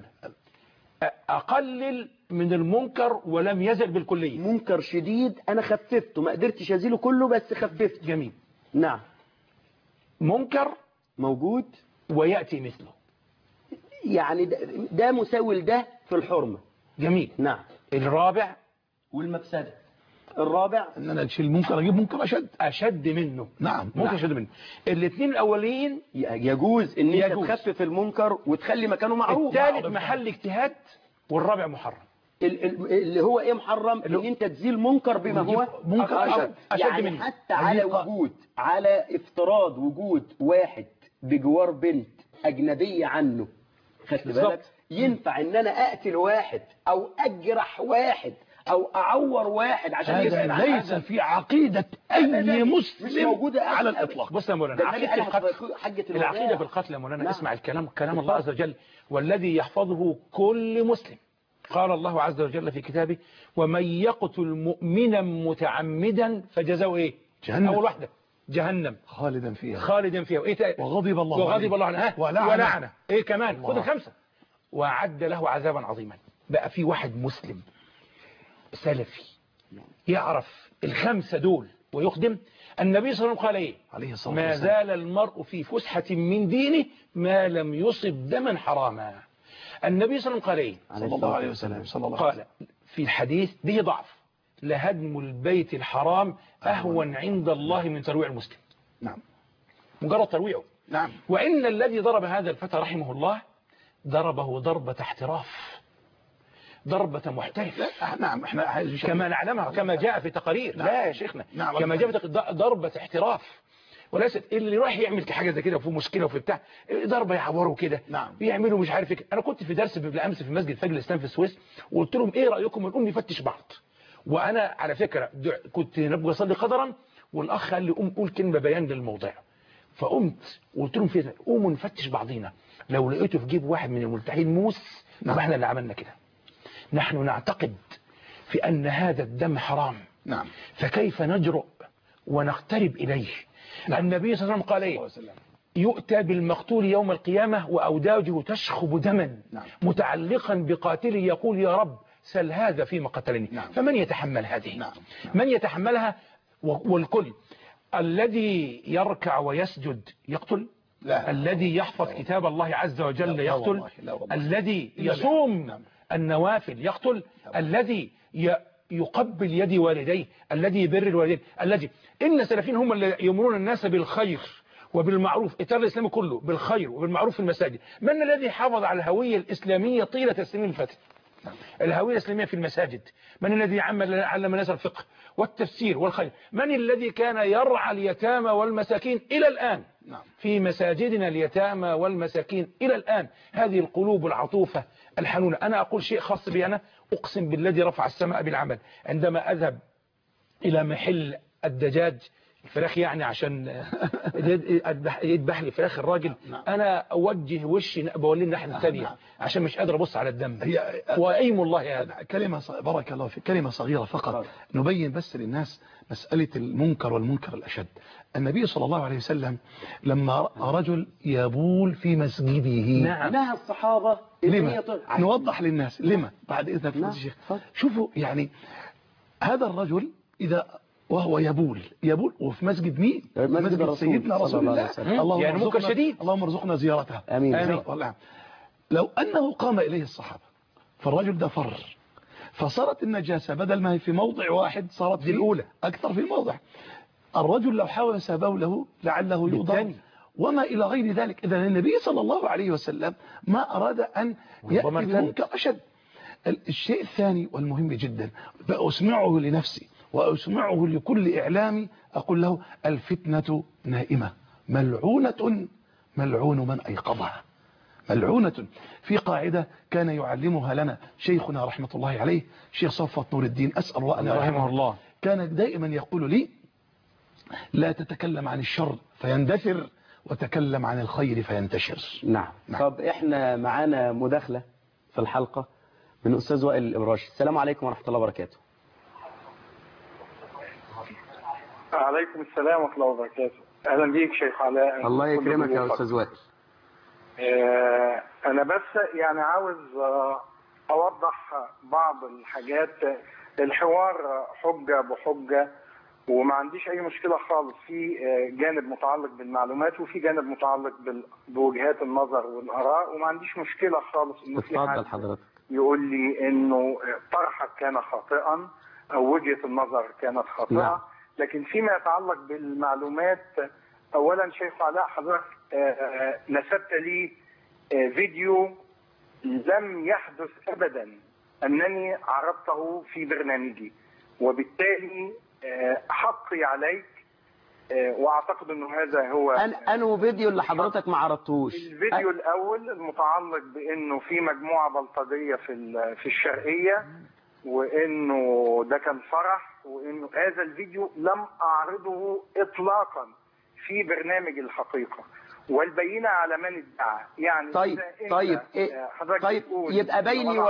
اقلل من المنكر ولم يزل بالكليه. منكر شديد انا خففته، ما قدرتش ازيله كله بس خففت. جميل. نعم. منكر موجود وياتي مثله، يعني ده مساوي لده في الحرمه. جميل. نعم. الرابع والمفسده. الرابع ان انا اشيل منكر اجيب منكر اشد منه. نعم. ممكن اشد منه. الاثنين الاولين يجوز ان انت تخفف المنكر وتخلي مكانه معروف. الثالث محل اجتهاد، والرابع محرم. اللي هو ايه محرم؟ ان انت تزيل منكر بما هو منكر اشد يعني منه. حتى على افتراض وجود واحد بجوار بنت اجنبيه عنه، خدت بالك؟ ينفع ان انا اقتل واحد او اجرح واحد او اعور واحد عشان يبعد عن ليس في عقيدة اي مسلم على الاطلاق. بص يا مولانا، العقيدة في القتل يا مولانا. اسمع كلام الله عز وجل: والذي يحفظه كل مسلم. قال الله عز وجل في كتابه: ومن يقتل مؤمنا متعمدا فجزاؤه ايه؟ جهنم. اول واحدة جهنم خالدا فيها. وايه وغضب الله عنه ولعنه. ايه كمان؟ خد الخمسة. وأعد له عذابا عظيما. بقى في واحد مسلم سلفي يعرف الخمسة دول ويخدم. النبي صلى الله عليه وسلم قال ايه؟ عليه الصلاة والسلام: ما زال المرء في فسحة من دينه ما لم يصب دما حراما. النبي صلى الله عليه وسلم قال ايه؟ صلى الله عليه وسلم قال في الحديث به ضعف: لهدم البيت الحرام أهون عند الله من ترويع المسلم. نعم. مجرد ترويعه نعم. وإن الذي ضرب هذا الفتى رحمه الله ضربه ضربة احتراف، ضربة محترف. نعم احنا كما نعلمها كما جاء في تقارير. نعم. لا يا شيخنا. نعم. كما جاء في ضربة احتراف، وليست اللي يروح يعمل حاجه زي كده وفي مشكله وفي بتاع ضربه يعوروا كده. نعم. يعملوا مش عارف ايه. انا كنت في درس بالامس في مسجد فجر الاسلام في السويس، وقلت لهم ايه رايكم نقوم نفتش بعض. وانا على فكره كنت نبغى اصلي قدرا، والاخ قال لي قوم قول كلمه بيان للموضوع، فقمت وقلت لهم في قوموا نفتش بعضينا، لو لقيته في جيب واحد من الملتحين موس يبقى احنا اللي عملنا كده. نحن نعتقد في ان هذا الدم حرام. نعم. فكيف نجرؤ ونقترب اليه؟ النبي صلى الله عليه وسلم قال ايه؟ يؤتى بالمقتول يوم القيامة وأوداجه تشخب دما. نعم. متعلقا بقاتله يقول يا رب سل هذا فيما قتلني. نعم. فمن يتحمل هذه؟ نعم. من يتحملها؟ والكل الذي يركع ويسجد يقتل؟ لا. الذي يحفظ كتاب الله عز وجل يقتل؟ الذي يصوم النوافل يقتل؟ الذي يقبل يد والديه؟ الذي يبر الوالدين؟ الذي إن السلفيين هم اللي يأمرون الناس بالخير وبالمعروف. إطار الإسلام كله بالخير وبالمعروف في المساجد. من الذي حافظ على الهوية الإسلامية طيلة السنين اللي فاتت؟ الهوية الإسلامية في المساجد. من الذي علم الناس الفقه والتفسير والخير؟ من الذي كان يرعى اليتامى والمساكين إلى الآن؟ في مساجدنا اليتامى والمساكين إلى الآن. هذه القلوب العطوفة الحنونة. أنا أقول شيء خاص بي أنا، أقسم بالذي رفع السماء بالعمل، عندما أذهب إلى محل الدجاج الفراخ يعني عشان يذبح لي فراخ الراجل، انا اوجه وشي بولي الناحيه الثانيه عشان مش قادر ابص على الدم. وايم الله هذا كلمه بارك الله فيك، كلمه صغيره فقط نبين بس للناس مساله المنكر والمنكر الاشد. النبي صلى الله عليه وسلم لما رجل يبول في مسجده نهى الصحابه لما نوضح للناس لما بعد اذنك يا شيخ. شوفوا يعني هذا الرجل اذا وهو يبول وفي مسجد مين؟ مسجد سيدنا رسول الله. اللهم يعني منكر شديد. اللهم ارزقنا زيارته. امين. لو انه قام اليه الصحابه فالرجل ده فر، فصارت النجاسه بدل ما هي في موضع واحد صارت في الاولى اكثر في الموضع. الرجل لو حاول بوله لعله يؤذى وما الى غير ذلك. اذا النبي صلى الله عليه وسلم ما اراد ان ياتي بمنكر اشد. الشيء الثاني والمهم جدا فاسمعه لنفسي وأسمعه لكل إعلامي، أقول له الفتنة نائمة ملعونة ملعون من أيقظها. ملعونة. في قاعدة كان يعلمها لنا شيخنا رحمة الله عليه شيخ صفوت نور الدين، أسأل الله أن رحمه الله، كان دائما يقول لي لا تتكلم عن الشر فيندثر وتكلم عن الخير فينتشر. نعم. طب احنا معانا مداخلة في الحلقة من أستاذ وائل الإبراشي. السلام عليكم ورحمة الله وبركاته. عليكم السلام ورحمة الله وبركاته. أهلا بيك شيخ علاء. الله يكرمك يا أستاذ وائل. أنا بس يعني عاوز أوضح بعض الحاجات. الحوار حجة بحجة وما عنديش أي مشكلة خالص. في جانب متعلق بالمعلومات وفي جانب متعلق بوجهات النظر والآراء، وما عنديش مشكلة خالص إنه في حد يقول لي إنه طرحك كان خاطئا أو وجهة النظر كانت خاطئة. لكن فيما يتعلق بالمعلومات، اولا شيخ علاء حضرتك نسبت لي فيديو لم يحدث ابدا انني عرضته في برنامجي، وبالتالي حقي عليك واعتقد انه هذا هو انه فيديو اللي حضرتك ما عرضتوش. الفيديو الاول المتعلق بانه في مجموعة بلطجية في الشرقية وانه ده كان فرح، وانه هذا الفيديو لم اعرضه اطلاقا في برنامج الحقيقة، والبينة على من ادعى. يعني طيب يبقى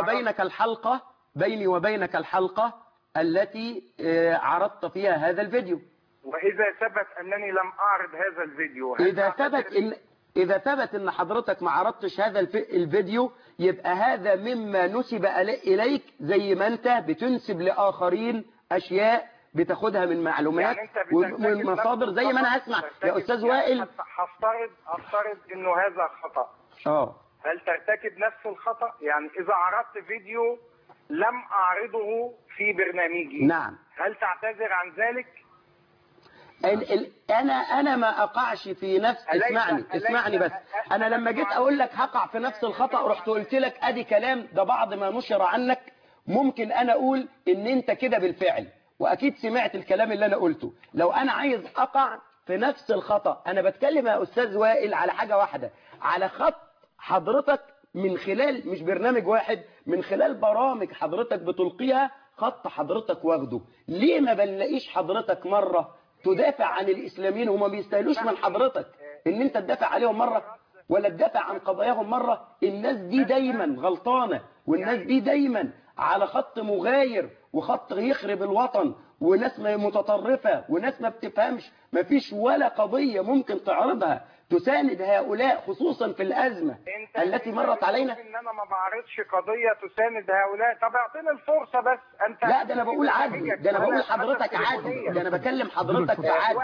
بيني وبينك الحلقة التي عرضت فيها هذا الفيديو. واذا ثبت انني لم اعرض هذا الفيديو، إذا ثبت إن حضرتك ما عرضتش هذا الفيديو، يبقى هذا مما نسب إليك، زي ما أنت بتنسب لآخرين أشياء بتاخدها من معلومات يعني ومن مصادر، زي ما أنا هسمع يا أستاذ وائل. هفترض إنه هذا خطأ. هل ترتكب نفس الخطأ؟ يعني إذا عرضت فيديو لم أعرضه في برنامجي، نعم، هل تعتذر عن ذلك؟ انا ما اقعش في نفس اسمعني بس. انا لما جيت اقول لك هقع في نفس الخطأ رحت قلت لك ادي كلام ده بعض ما نشر عنك، ممكن انا اقول ان انت كده بالفعل، واكيد سمعت الكلام اللي انا قلته. لو انا عايز اقع في نفس الخطأ، انا بتكلم يا استاذ وائل على حاجة واحدة، على خط حضرتك من خلال مش برنامج واحد، من خلال برامج حضرتك بتلقيها، خط حضرتك واخده. ليه ما بنلاقيش حضرتك مرة تدافع عن الإسلاميين؟ وما بيستاهلوش من حضرتك ان انت تدافع عليهم مرة ولا تدافع عن قضاياهم مرة. الناس دي دايما غلطانة، والناس دي دايما على خط مغاير وخط يخرب الوطن، وناس متطرفة وناس ما بتفهمش. ما فيش ولا قضية ممكن تعرضها تساند هؤلاء، خصوصا في الأزمة التي مرت علينا. ان انا ما بعرضش قضية تساند هؤلاء، طب اعطيني الفرصة بس. انت لا ده انا بقول عدل، ده انا بقول حضرتك عدل، ده انا بكلم حضرتك في عدل.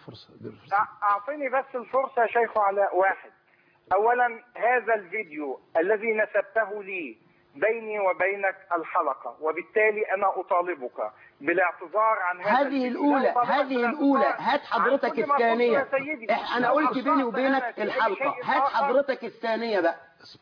اعطيني بس الفرصة يا شيخ علاء. واحد، اولا هذا الفيديو الذي نسبته لي بيني وبينك الحلقة، وبالتالي انا اطالبك بالاعتذار عن هذه الأولى. هات حضرتك الثانية. أنا قلت بيني وبينك الحلقة، هات حضرتك الثانية بقى.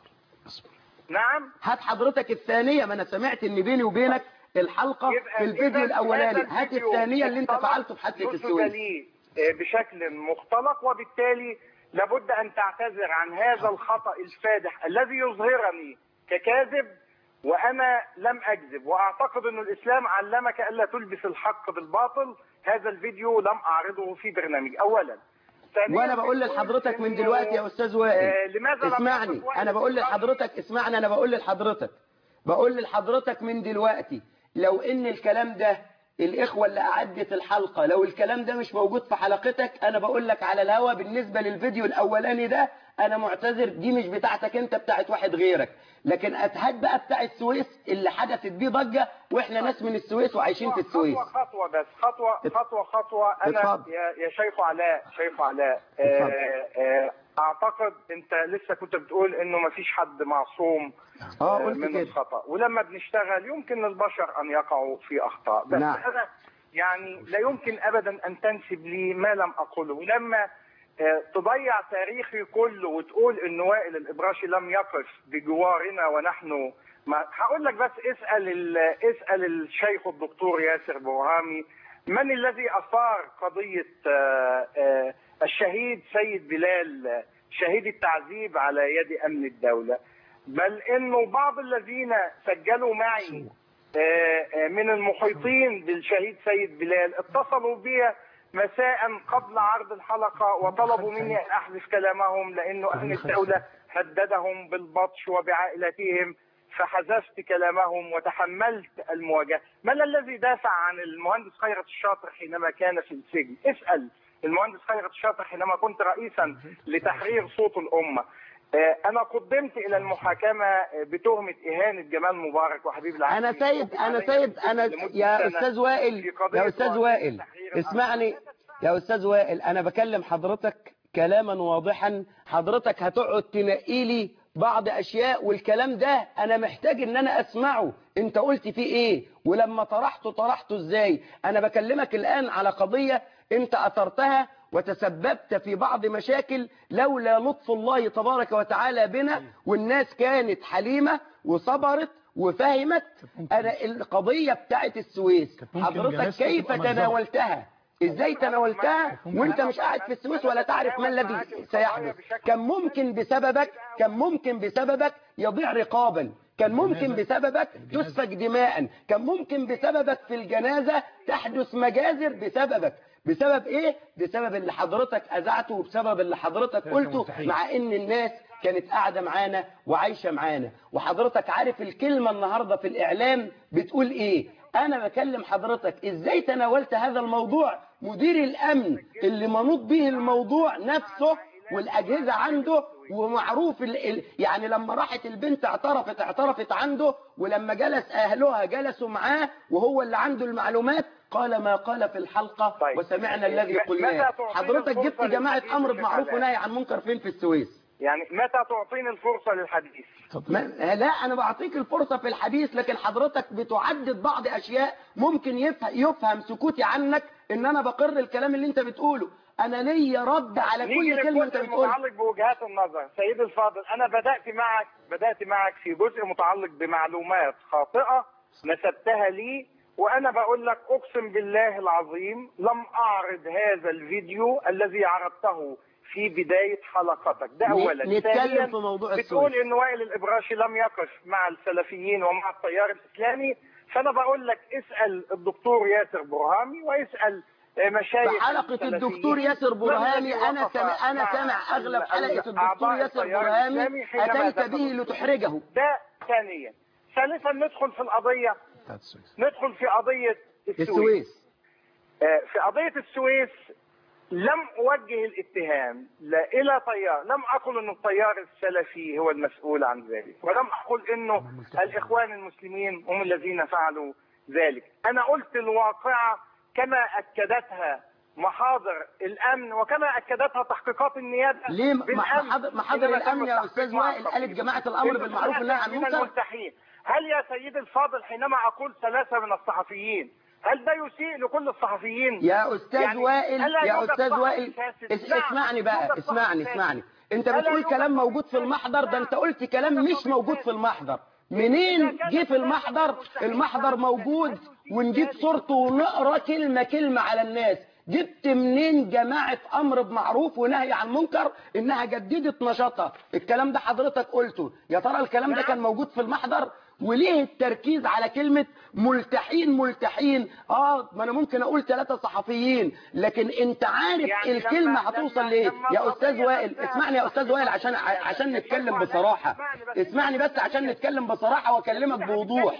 نعم، هات حضرتك الثانية. ما أنا سمعت إن بيني وبينك الحلقة في الفيديو الأولاني، هات الثانية اللي أنت فعلته في حادثة السويس بشكل مختلق، وبالتالي لابد أن تعتذر عن هذا الخطأ الفادح الذي يظهرني ككاذب، وأنا لم أكذب. وأعتقد أن الإسلام علمك ألا تلبس الحق بالباطل. هذا الفيديو لم أعرضه في برنامج أولا. وانا بقول لحضرتك من دلوقتي يا استاذ وائل، اسمعني، انا بقول لحضرتك، اسمعني، انا بقول لحضرتك من دلوقتي، لو ان الكلام ده الاخوة اللي اعدت الحلقة لو الكلام ده مش موجود في حلقتك، انا بقول لك على الهوا بالنسبة للفيديو الاولاني ده انا معتذر، دي مش بتاعتك انت، بتاعت واحد غيرك. لكن هات بقى بتاع السويس اللي حدثت بيه ضجة، واحنا ناس من السويس وعايشين في السويس. خطوة بس، خطوة. انا يا شيخ علاء اعتقد انت لسه كنت بتقول انه ما فيش حد معصوم من الخطأ، ولما بنشتغل يمكن للبشر ان يقعوا في اخطاء، بس هذا يعني لا يمكن ابدا ان تنسب لي ما لم اقوله. ولما تضيع تاريخي كله وتقول ان وائل الإبراشي لم يقف بجوارنا ونحن ما هقول لك بس اسأل الشيخ الدكتور ياسر برهامي من الذي أثار قضية الشهيد سيد بلال شهيد التعذيب على يد أمن الدولة، بل إنه بعض الذين سجلوا معي من المحيطين بالشهيد سيد بلال اتصلوا بي مساء قبل عرض الحلقة وطلبوا مني أن أحذف كلامهم لأنه أمن الدولة هددهم بالبطش وبعائلتهم، فحذفت كلامهم وتحملت المواجهة. من الذي دافع عن المهندس خيرت الشاطر حينما كان في السجن؟ اسأل المهندس خيرت الشاطر حينما كنت رئيسا لتحرير صوت الأمة. أنا قدمت إلى المحاكمة بتهمة إهانة جمال مبارك وحبيب العالمين. أنا يا أستاذ وائل اسمعني يا أستاذ وائل، أنا بكلم حضرتك كلاما واضحا، حضرتك هتقعد تنقي لي بعض أشياء، والكلام ده أنا محتاج إن أنا أسمعه أنت قلت فيه إيه ولما طرحته إزاي. أنا بكلمك الآن على قضية أنت أثرتها وتسببت في بعض مشاكل لولا لطف الله تبارك وتعالى بنا، والناس كانت حليمة وصبرت وفهمت. أنا القضية بتاعت السويس حضرتك كيف تناولتها؟ ازاي تناولتها وانت مش قاعد في السويس ولا تعرف ما الذي سيحدث؟ كان ممكن بسببك يضيع رقابا، كان ممكن بسببك تسفك دماء، كان ممكن بسببك في الجنازة تحدث مجازر بسببك. بسبب ايه؟ بسبب اللي حضرتك اذعته وبسبب اللي حضرتك قلته، مع ان الناس كانت قاعدة معانا وعايشة معانا. وحضرتك عارف الكلمة النهاردة في الاعلام بتقول ايه؟ انا بكلم حضرتك ازاي تناولت هذا الموضوع. مدير الامن اللي منوط به الموضوع نفسه والاجهزة عنده ومعروف يعني لما راحت البنت اعترفت عنده، ولما جلس اهلها جلسوا معاه وهو اللي عنده المعلومات، قال ما قال في الحلقة وسمعنا الذي قلناه. حضرتك جبت جماعة امر بمعروف ونهي عن منكر فين في السويس؟ يعني متى تعطيني الفرصة للحديث؟ لا أنا بعطيك الفرصة في الحديث، لكن حضرتك بتعدد بعض أشياء ممكن يفهم سكوتي عنك ان انا بقر الكلام اللي انت بتقوله، انا ليا رد على كل كلمه انت بتقولها. متعلق بوجهات النظر. سيد الفاضل، انا بدأت معك في جزء متعلق بمعلومات خاطئة نسبتها لي، وانا بقول لك اقسم بالله العظيم لم اعرض هذا الفيديو الذي عرضته في بداية حلقتك. ده اولا. نتكلم في موضوع السويس. بتقول ان وائل الابراشي لم يقف مع السلفيين ومع التيار الاسلامي، فانا بقول لك اسأل الدكتور ياسر برهامي واسأل مشايخ في حلقة الدكتور ياسر برهامي. أنا سامع أغلب حلقة الدكتور ياسر برهامي أتيت به لتحرجه. ده ثانيا. ثالثا ندخل في القضية، ندخل في قضية السويس. في قضية السويس لم أوجه الاتهام لا إلى تيار، لم أقل أن التيار السلفي هو المسؤول عن ذلك، ولم أقل أنه الإخوان المسلمين هم الذين فعلوا ذلك. أنا قلت الواقعة كما أكدتها محاضر الأمن وكما أكدتها تحقيقات النيابة. ليه محاضر الأمن يا أستاذ وائل قالت جماعة الأمر بالمعروف والنهي عن المنكر؟ هل يا سيد الفاضل حينما أقول 3 من الصحفيين هل ده يسيء لكل الصحفيين؟ يا أستاذ وائل يا أستاذ وائل اسمعني بقى، اسمعني. أنت بتقول كلام موجود في المحضر، ده أنت قلت كلام مش موجود في المحضر. منين جه في المحضر؟ المحضر موجود ونجيب صورته ونقرا كلمة على الناس. جبت منين جماعة أمر بمعروف ونهي عن منكر إنها جددت نشاطها؟ الكلام ده حضرتك قلته. يا ترى الكلام ده كان موجود في المحضر؟ وليه التركيز على كلمة ملتحين؟ ما أنا ممكن أقول 3 صحفيين، لكن أنت عارف يعني الكلمة هتوصل ليه. يا أستاذ وائل اسمعني يا أستاذ وائل عشان نتكلم بصراحة. اسمعني بس عشان نتكلم بصراحة وأكلمك بوضوح.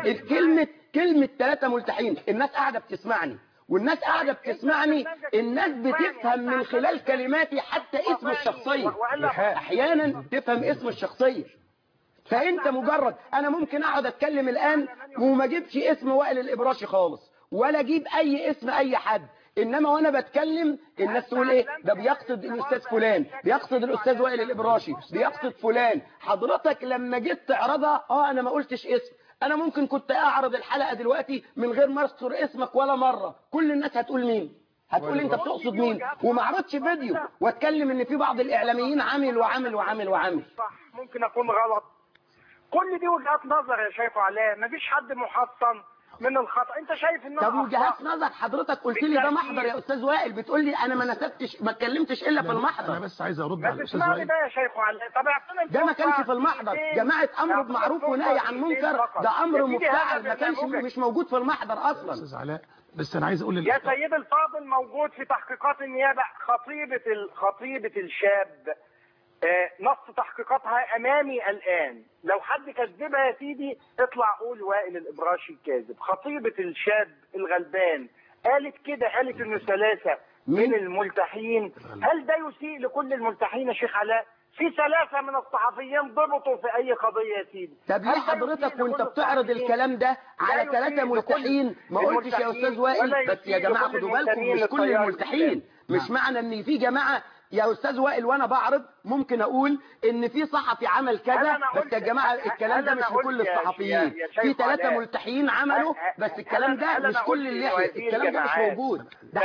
كلمة 3 ملتحين، الناس قاعدة بتسمعني والناس قاعدة بتسمعني، الناس بتفهم من خلال كلماتي حتى اسم الشخصية، أحيانا تفهم اسم الشخصية. فأنت مجرد أنا ممكن أقعد أتكلم الآن وما أجيبش اسم وائل الإبراشي خالص ولا أجيب أي اسم أي حد، إنما وأنا بتكلم الناس تقول إيه؟ ده بيقصد الأستاذ فلان، بيقصد الأستاذ وائل الإبراشي، بيقصد فلان. حضرتك لما جيت تعرضها أنا ما قلتش اسم. أنا ممكن كنت أعرض الحلقة دلوقتي من غير ما أذكر اسمك ولا مرة، كل الناس هتقول مين؟ هتقول أنت بتقصد مين؟ وما عرضش فيديو واتكلم إن في بعض الإعلاميين عامل. صح، ممكن أكون غلط. كل دي وجهات نظر يا شيخ علاء، مفيش حد محصن من الخطأ. انت شايف ان طب وجهات نظر حضرتك قلت لي ده محضر يا استاذ وائل، بتقول لي انا ما اتكلمتش الا في المحضر. انا بس عايز ارد على الاستاذ وائل ده يا شيخ علاء. طب ده ما كانش في المحضر. جماعه امر بمعروف ونهي عن منكر ده امر مفتعل، ما كانش مش موجود في المحضر اصلا. استاذ علاء بس انا عايز اقول يا سيد الفاضل موجود في تحقيقات النيابه. خطيبه الشاب نص تحقيقاتها امامي الان، لو حد كذبها يا سيدي اطلع قول وائل الابراشي كاذب. خطيبة الشاب الغلبان قالت كده، قالت انه 3 من الملتحين. هل ده يسيء لكل الملتحين يا شيخ علاء؟ في 3 من الصحفيين ضبطوا في اي قضية يا سيدي. طب ليه حضرتك وانت بتعرض الكلام ده على 3 ملتحين ما قلتش يا استاذ وائل بس يا جماعة خدوا بالكم مش كل الملتحين، مش معنى ان في جماعة يا استاذ وائل وانا بعرض ممكن اقول ان في صحفي عمل كذا، بس يا جماعه الكلام ده مش لكل الصحفيين. في 3 ملتحيين عملوا، بس الكلام ده مش كل اللحيه، الكلام ده مش موجود. ده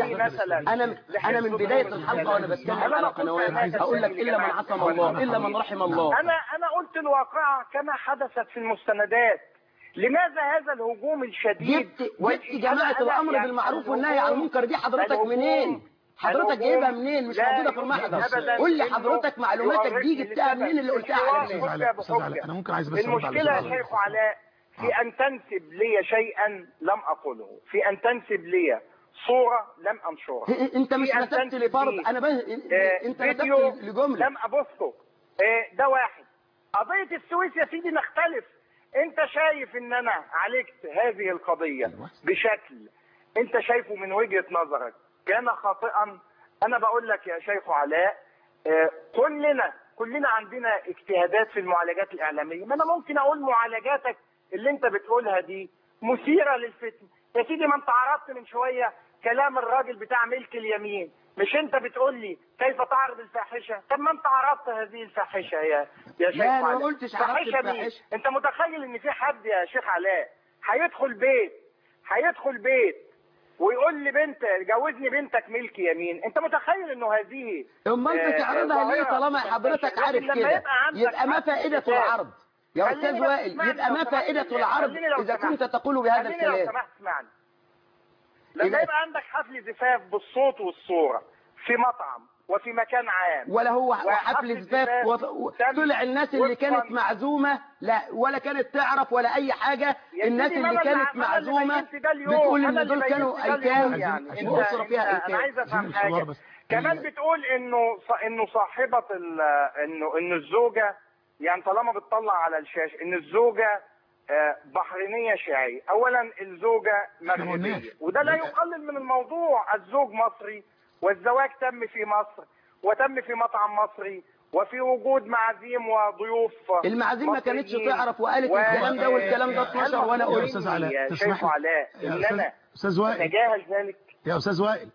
انا من بدايه الحلقه وانا بتكلم على قنوات اقول لك الا من عصم الله الا من رحم الله. انا قلت الواقعه كما حدثت في المستندات. لماذا هذا الهجوم الشديد؟ جبت جماعه الامر بالمعروف والنهي عن المنكر دي حضرتك منين؟ حضرتك جايبها منين؟ مش موجوده في المحضر. قول لي حضرتك معلوماتك دي جبتها منين اللي قلتها على الناس؟ انا ممكن عايز بس المشكله يا شيخ علاء في ان تنسب لي شيئا لم اقله، في ان تنسب لي صوره لم انشرها. انت مش نسبت لفرض، انا انت نسبت لجمله لم ابثه. ده واحد. قضيه السويس يا سيدي نختلف. انت شايف ان انا عالجت هذه القضيه بشكل انت شايفه من وجهه نظرك كان خاطئا. انا بقول لك يا شيخ علاء كلنا عندنا اجتهادات في المعالجات الاعلاميه. ما انا ممكن اقول معالجاتك اللي انت بتقولها دي مثيره للفتن يا سيدي. ما انت عرضت من شويه كلام الراجل بتاع ملك اليمين، مش انت بتقول لي كيف تعرض الفاحشه؟ طب ما انت عرضت هذه الفاحشه يا شيخ علاء. لا انا ما قلتش عرضت الفاحشه. انت متخيل ان في حد يا شيخ علاء هيدخل بيت ويقول لي بنت جوزني بنتك ملك يمين، انت متخيل انه هذه امال بتعرضها ليه طالما حضرتك عارف كده؟ يبقى ما فائدة العرض يا استاذ وائل؟ يبقى ما فائدة العرض اذا كنت تقول بهذا الكلام؟ لو سمحت اسمعني. لما يبقى عندك حفل زفاف بالصوت والصورة في مطعم وفي مكان عام، ولا هو حفل زفاف طلع الناس اللي كانت معزومة لا ولا كانت تعرف ولا اي حاجة، الناس اللي كانت معزومة بتقول ان دول كانوا ايتام يعني اسرة فيها ايتام. انا عايز افهم حاجة كمان، بتقول انه صاحبة انه الزوجة يعني طالما بتطلع على الشاشة ان الزوجة بحرينية شيعية. اولا الزوجة مغربية وده لا يقلل من الموضوع. الزوج مصري والزواج تم في مصر وتم في مطعم مصري وفي وجود معازيم وضيوف. المعازيم ما كانتش تعرف وقالت الكلام ده والكلام ده 12 وانا قلت. يا استاذ علاء تسمح لي علاء ان انا استاذ وائل نجاهل ذلك. يا استاذ وائل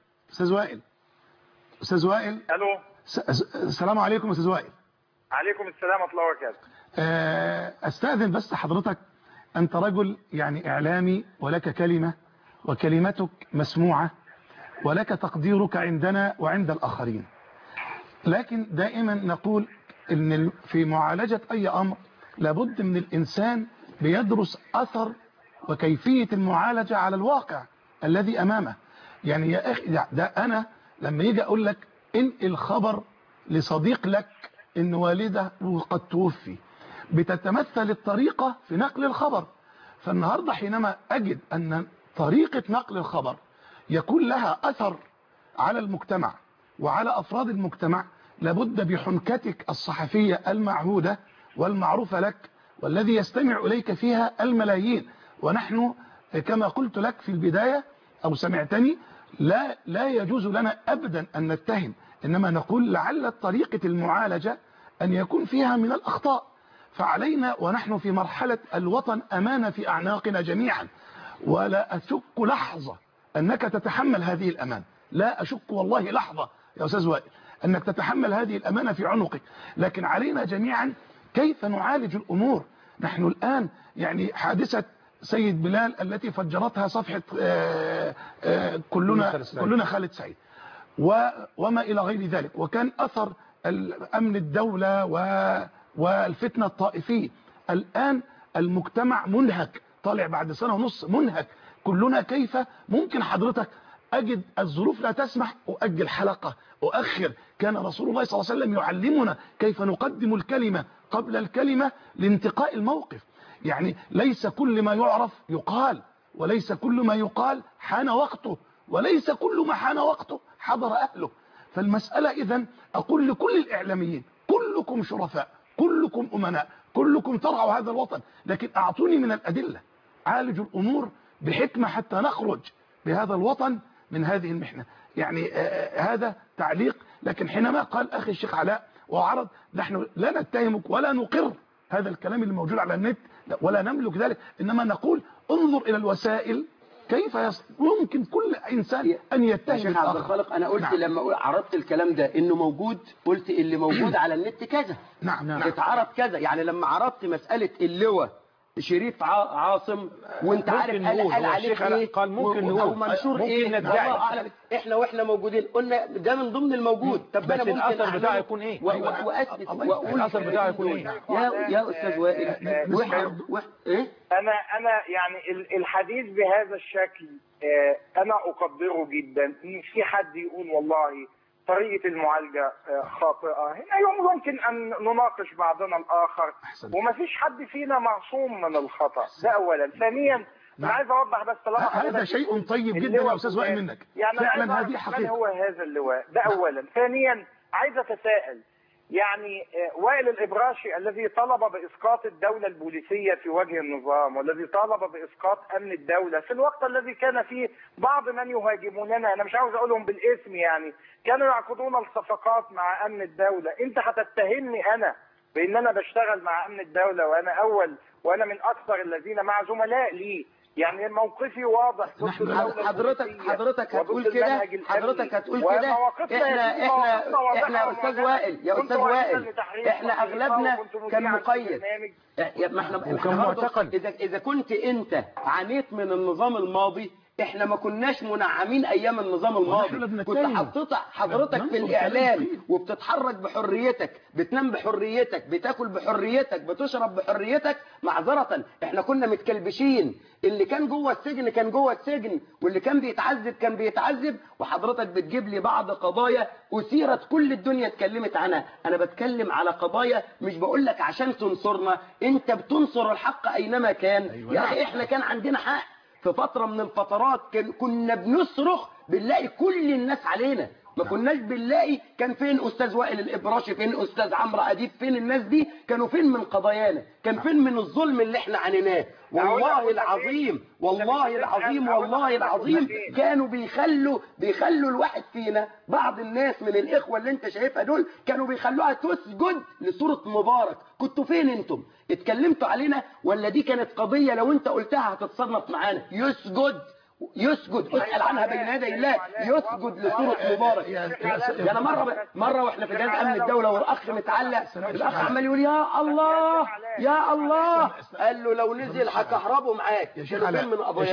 استاذ وائل الو السلام عليكم يا استاذ وائل. عليكم السلام ورحمه الله وبركاته. استاذن بس حضرتك، انت رجل يعني اعلامي ولك كلمة وكلمتك مسموعة ولك تقديرك عندنا وعند الآخرين، لكن دائما نقول ان في معالجة اي امر لابد من الانسان بيدرس اثر وكيفية المعالجة على الواقع الذي امامه. يعني يا اخي ده انا لما يجي اقول لك انقل خبر لصديق لك ان والده قد توفي، بتتمثل الطريقة في نقل الخبر. فالنهاردة حينما اجد ان طريقة نقل الخبر يكون لها اثر على المجتمع وعلى افراد المجتمع، لابد بحنكتك الصحفية المعهودة والمعروفة لك والذي يستمع اليك فيها الملايين. ونحن كما قلت لك في البداية او سمعتني، لا يجوز لنا ابدا ان نتهم، انما نقول لعل طريقة المعالجة ان يكون فيها من الاخطاء. فعلينا ونحن في مرحلة الوطن امانة في اعناقنا جميعا، ولا اشك لحظة انك تتحمل هذه الامانة، لا اشك والله لحظة يا استاذ وائل انك تتحمل هذه الامانة في عنقك، لكن علينا جميعا كيف نعالج الامور. نحن الان يعني حادثة سيد بلال التي فجرتها صفحة كلنا خالد سعيد وما إلى غير ذلك، وكان أثر أمن الدولة والفتنة الطائفية. الآن المجتمع منهك، طالع بعد سنة ونص منهك كلنا. كيف ممكن حضرتك أجد الظروف لا تسمح أؤجل حلقة أؤخر؟ كان رسول الله صلى الله عليه وسلم يعلمنا كيف نقدم الكلمة قبل الكلمة لانتقاء الموقف. يعني ليس كل ما يعرف يقال، وليس كل ما يقال حان وقته، وليس كل ما حان وقته حضر أهله. فالمسألة إذن أقول لكل الإعلاميين كلكم شرفاء، كلكم أمناء، كلكم ترعوا هذا الوطن، لكن أعطوني من الأدلة، عالجوا الأمور بحكمة حتى نخرج بهذا الوطن من هذه المحنة. يعني هذا تعليق. لكن حينما قال أخي الشيخ علاء وعرض، نحن لا نتهمك ولا نقر هذا الكلام اللي موجود على النت ولا نملك ذلك، إنما نقول انظر إلى الوسائل كيف يمكن كل إنسان أن يتهم الشيخ عبد الخالق. أنا قلت لما عرضت الكلام ده إنه موجود، قلت اللي موجود على النت كذا، نعم اتعرض كذا. يعني لما عرضت مسألة اللواء شريف عاصم وانت عارف قال عليك ايه، قال ممكن نقول منشور ايه، الله اعلم، احنا واحنا موجودين قلنا ده من ضمن الموجود. طب انا ممكن الاثر بتاعه يكون ايه؟ واثبت واقول الاثر بتاعه يكون ايه؟ يا استاذ وائل ايه؟ انا يعني الحديث بهذا الشكل انا اقدره جدا. ان في حد يقول والله طريقة المعالجة خاطئة، هنا يمكن أن نناقش بعضنا الآخر، ومفيش حد فينا معصوم من الخطأ. ده أولا. ثانيا أنا عايز أوضح بس هذا شيء طيب جدا يا أستاذ وائل منك، يعني فعلا هذه حقيقة. من هو هذا اللواء؟ ده أولا. ثانيا عايز أتساءل، يعني وائل الإبراشي الذي طلب بإسقاط الدولة البوليسية في وجه النظام، والذي طالب بإسقاط أمن الدولة في الوقت الذي كان فيه بعض من يهاجموننا، أنا مش عاوز أقولهم بالاسم، يعني كانوا يعقدون الصفقات مع أمن الدولة. أنت هتتهمني أنا بأن أنا بشتغل مع أمن الدولة وأنا من أكثر الذين مع زملاء لي؟ يعني موقفي واضح. حضرتك هتقول كده، حضرتك هتقول كده. احنا استاذ وائل، يا استاذ وائل، احنا اغلبنا كان مقيد، ما احنا معتقل. اذا كنت انت عانيت من النظام الماضي احنا ما كناش منعمين ايام النظام الماضي. كنت حضرتك في الاعلام وبتتحرك بحريتك، بتنام بحريتك، بتاكل بحريتك، بتشرب بحريتك. معذرة احنا كنا متكلبشين، اللي كان جوه السجن كان جوه السجن، واللي كان بيتعذب كان بيتعذب. وحضرتك بتجيب لي بعض قضايا أثيرت كل الدنيا اتكلمت عنها. انا بتكلم على قضايا، مش بقول لك عشان تنصرنا، انت بتنصر الحق اينما كان. أيوة. يا اخي احنا كان عندنا حق في فترة من الفترات، كنا بنصرخ بنلاقي كل الناس علينا، ما كناش بنلاقي. كان فين أستاذ وائل الإبراشي، فين أستاذ عمرو أديب، فين الناس دي؟ كانوا فين من قضايانا؟ كان فين من الظلم اللي احنا عانيناه؟ والله العظيم والله العظيم والله العظيم كانوا بيخلوا الواحد فينا، بعض الناس من الإخوة اللي انت شايفها دول كانوا بيخلوها تسجد لصورة مبارك. كنتوا فين انتم؟ اتكلمتوا علينا ولا دي كانت قضية لو انت قلتها هتتصنف معانا؟ يسجد اسأل عنها بين يدي الله، يسجد لصورة مبارك. يعني مرة واحنا في جهاز امن الدولة والاخ متعلق، الاخ عمال يقول يا الله يا الله، قال له لو نزل هكهربه معاك. يا شيخ علاء،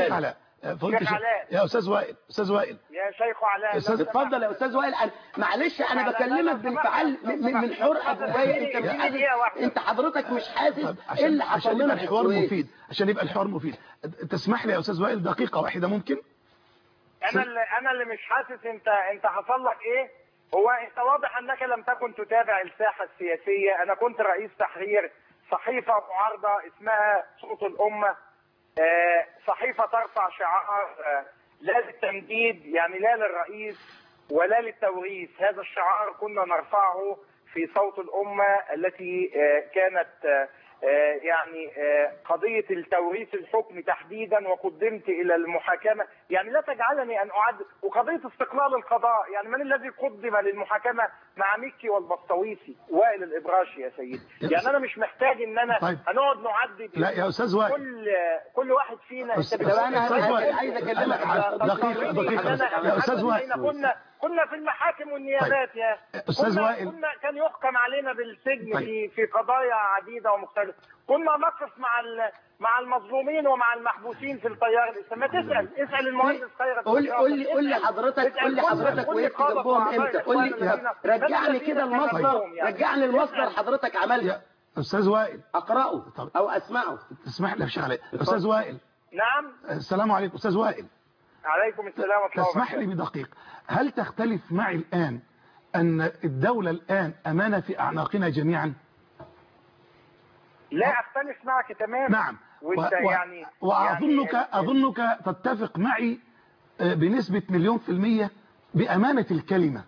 يا استاذ وائل يا شيخ علاء اتفضل يا استاذ وائل. معلش انا بكلمك بانفعال من حرقه جوايا. انت مش حاسس، انت حضرتك مش حاسس ايه اللي حصل لنا في السويس. عشان يبقى الحوار مفيد تسمح لي يا استاذ وائل دقيقه واحده ممكن؟ انا اللي مش حاسس انت حصل لك ايه. هو انت واضح انك لم تكن تتابع الساحه السياسيه. انا كنت رئيس تحرير صحيفه معارضه اسمها صوت الامه، صحيفه ترفع شعار لا للتمديد، يعني لا للرئيس ولا للتوريث. هذا الشعار كنا نرفعه في صوت الأمة التي كانت يعني قضية التوريث الحكم تحديدا، وقدمت إلى المحاكمة. يعني لا تجعلني أن أعد، وقضية استقلال القضاء، يعني من الذي قدم للمحاكمة مع مكي والبسطويسي؟ وائل الإبراشي يا سيدي. يعني أنا مش محتاج إن أنا هنقعد نعدد. لا يا أستاذ وائل، كل واحد فينا أنا عايز أكلمك على دقيقة يا أستاذ وائل. كنا في المحاكم والنيابات. طيب. يا أستاذ وائل، كان يحكم علينا بالسجن. طيب. في قضايا عديدة ومختلفة. كنا نقف مع المظلومين ومع المحبوسين في التيار الإسلامي. اسأل المهندس خيرت. قول لي حضرتك وقفت جنبهم امتى؟ قول لي، رجعني كده المصدر، رجعني المصدر حضرتك عملها. أستاذ وائل أقرأه أو أسمعه. تسمح لي يا شيخ علاء. أستاذ وائل. نعم. السلام عليكم أستاذ وائل. عليكم السلام ورحمة الله. تسمح لي بدقيقة، هل تختلف معي الآن أن الدولة الآن أمانة في أعناقنا جميعا؟ لا أختلف معك تماما. نعم. وأظنك تتفق معي بنسبة 1,000,000% بأمانة الكلمة.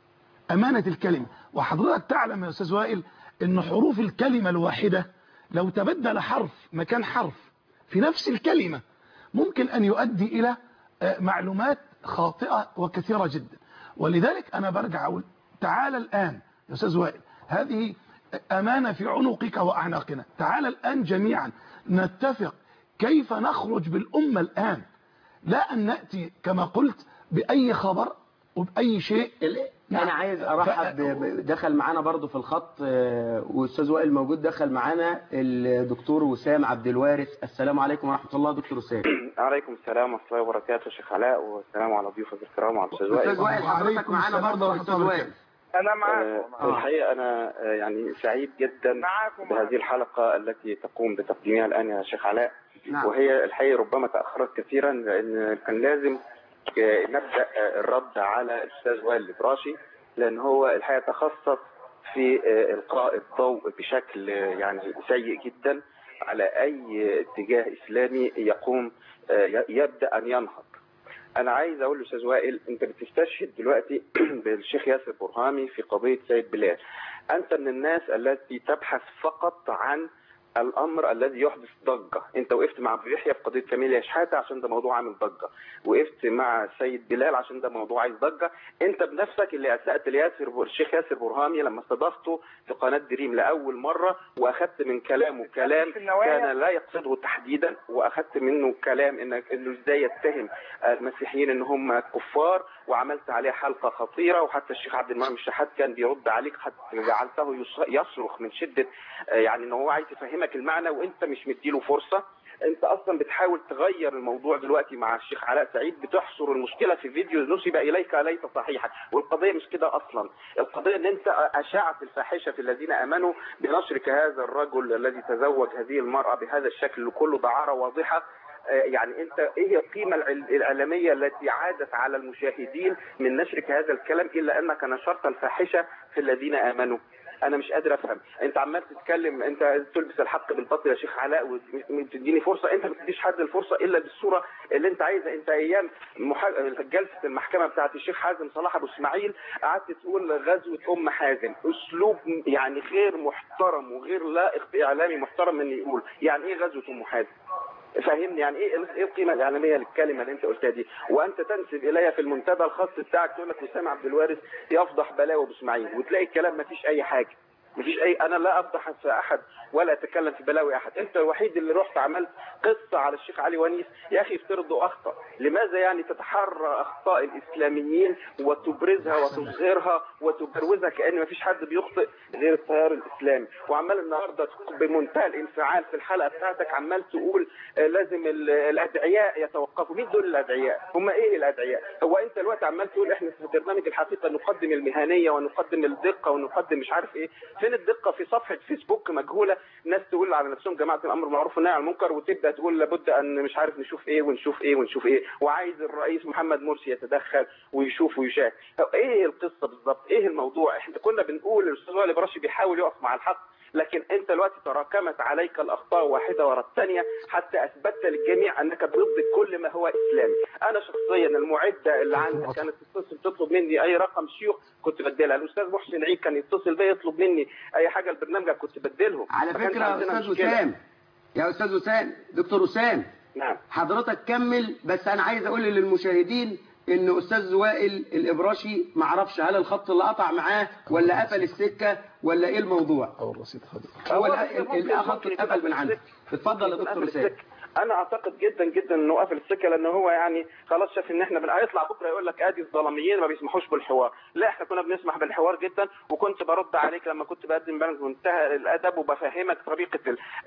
أمانة الكلمة. وحضرتك تعلم يا أستاذ وائل أن حروف الكلمة الواحدة لو تبدل حرف مكان حرف في نفس الكلمة ممكن أن يؤدي إلى معلومات خاطئة وكثيرة جدا. ولذلك أنا برجع أقول تعال الآن يا أستاذ وائل، هذه أمانة في عنقك وأعناقنا. تعال الآن جميعا نتفق كيف نخرج بالأمة الآن، لا أن نأتي كما قلت بأي خبر وبأي شيء. أنا عايز أرحب دخل معانا برضو في الخط وأستاذ وائل موجود، دخل معانا الدكتور وسام عبد الوارث. السلام عليكم ورحمة الله دكتور وسام. عليكم السلام ورحمة الله وبركاته شيخ علاء، والسلام على ضيوفك الكرام وعلى الأستاذ وائل. أستاذ وائل حضرتك معانا برضو أستاذ وائل. أنا معاك. الحقيقة أنا يعني سعيد جدا بهذه الحلقة التي تقوم بتقديمها الآن يا شيخ علاء. نعم. وهي الحقيقة ربما تأخرت كثيرا لأن كان لازم نبدأ الرد على الأستاذ وائل الإبراشي، لأن هو الحقيقة تخصص في إلقاء الضوء بشكل يعني سيء جدا على أي اتجاه إسلامي يقوم يبدأ أن ينهض. أنا عايز أقول لأستاذ وائل، أنت بتستشهد دلوقتي بالشيخ ياسر برهامي في قضية سيد بلال. أنت من الناس التي تبحث فقط عن الامر الذي يحدث ضجه. انت وقفت مع ابو يحيى في قضيه كاميليا شحاته عشان ده موضوع عامل ضجه، وقفت مع سيد بلال عشان ده موضوع عايز ضجه. انت بنفسك اللي اسأت الشيخ ياسر برهامي لما استضافته في قناه دريم لاول مره، واخذت من كلامه كلام كان لا يقصده تحديدا، واخذت منه كلام انه ازاي يتهم المسيحيين ان هم كفار، وعملت عليه حلقه خطيره، وحتى الشيخ عبد المنعم الشحات كان بيرد عليك، حتى جعلته يصرخ من شده يعني ان هو عايز يفهمك المعنى وانت مش مديله فرصه. انت اصلا بتحاول تغير الموضوع دلوقتي مع الشيخ علاء سعيد، بتحصر المشكله في فيديو نسب اليك ليس صحيحا، والقضيه مش كده اصلا. القضيه ان انت اشعت الفاحشه في الذين امنوا بنشرك هذا الرجل الذي تزوج هذه المراه بهذا الشكل كله دعاره واضحه. يعني انت ايه القيمه الاعلاميه التي عادت على المشاهدين من نشرك هذا الكلام الا انك نشرت الفاحشه في الذين امنوا؟ انا مش قادر افهم. انت عمال تتكلم، انت تلبس الحق بالباطل يا شيخ علاء وتديني فرصه. انت ما بتديش حد الفرصه الا بالصوره اللي انت عايزها. انت ايام جلسه المحكمه بتاعت الشيخ حازم صلاح ابو اسماعيل قعدت تقول غزوه ام حازم، اسلوب يعني غير محترم وغير لائق باعلامي محترم ان يقول يعني ايه غزوه ام حازم. فهمني يعني ايه القيمه الاعلاميه للكلمه اللي انت قلتها دي، وانت تنسب الي في المنتدى الخاص بتاعك تقول لك وسام عبد الوارث يفضح بلاوي ابو اسماعيل، وتلاقي الكلام ما فيش اي حاجه، مفيش اي. انا لا افضح في احد ولا اتكلم في بلاوي احد. انت الوحيد اللي رحت عملت قصه على الشيخ علي ونيس. يا اخي افترضوا اخطا، لماذا يعني تتحرى اخطاء الاسلاميين وتبرزها وتصغرها وتبروزها كأن مفيش حد بيخطئ غير التيار الاسلامي؟ وعمال النهارده بمنتهى الانفعال في الحلقه بتاعتك عمال تقول لازم الادعياء يتوقفوا. مين دول الادعياء؟ هم ايه الادعياء؟ هو انت الوقت عمال تقول احنا في برنامج الحقيقه نقدم المهنيه ونقدم الدقه ونقدم مش عارف ايه. فين الدقه؟ في صفحه فيسبوك مجهوله ناس تقول على نفسهم جماعه الامر بالمعروف والنهي عن المنكر وتبدا تقول لابد ان مش عارف نشوف ايه ونشوف ايه ونشوف ايه، وعايز الرئيس محمد مرسي يتدخل ويشوف ويشاهد. ايه القصه بالظبط؟ ايه الموضوع؟ احنا كنا بنقول الاستاذ وائل براشي بيحاول يقف مع الحق، لكن انت دلوقتي تراكمت عليك الاخطاء واحده ورا الثانيه حتى اثبتت للجميع انك ضد كل ما هو اسلامي. انا شخصيا المعده اللي عندك كانت تتصل تطلب مني اي رقم شيوخ كنت بديلها، الاستاذ محسن عيد كان يتصل بيا يطلب مني اي حاجه البرنامج كنت بديلهم. على فكره يا استاذ وسام، يا استاذ وسام، دكتور وسام، نعم حضرتك كمل، بس انا عايز اقول للمشاهدين ان استاذ وائل الابراشي ما اعرفش هل الخط اللي قطع معاه ولا قفل السكه ولا ايه الموضوع. او الرصيد خد هو الخط اتقفل من عنده. اتفضل يا دكتور وسام. انا اعتقد جدا جدا انه قافل السكه لان هو يعني خلاص شاف ان احنا هيطلع بكره يقول لك ادي الظلاميين ما بيسمحوش بالحوار. لا احنا كنا بنسمح بالحوار جدا، وكنت برد عليك لما كنت بقدم برنامج منتهى الادب وبفهمك طريقه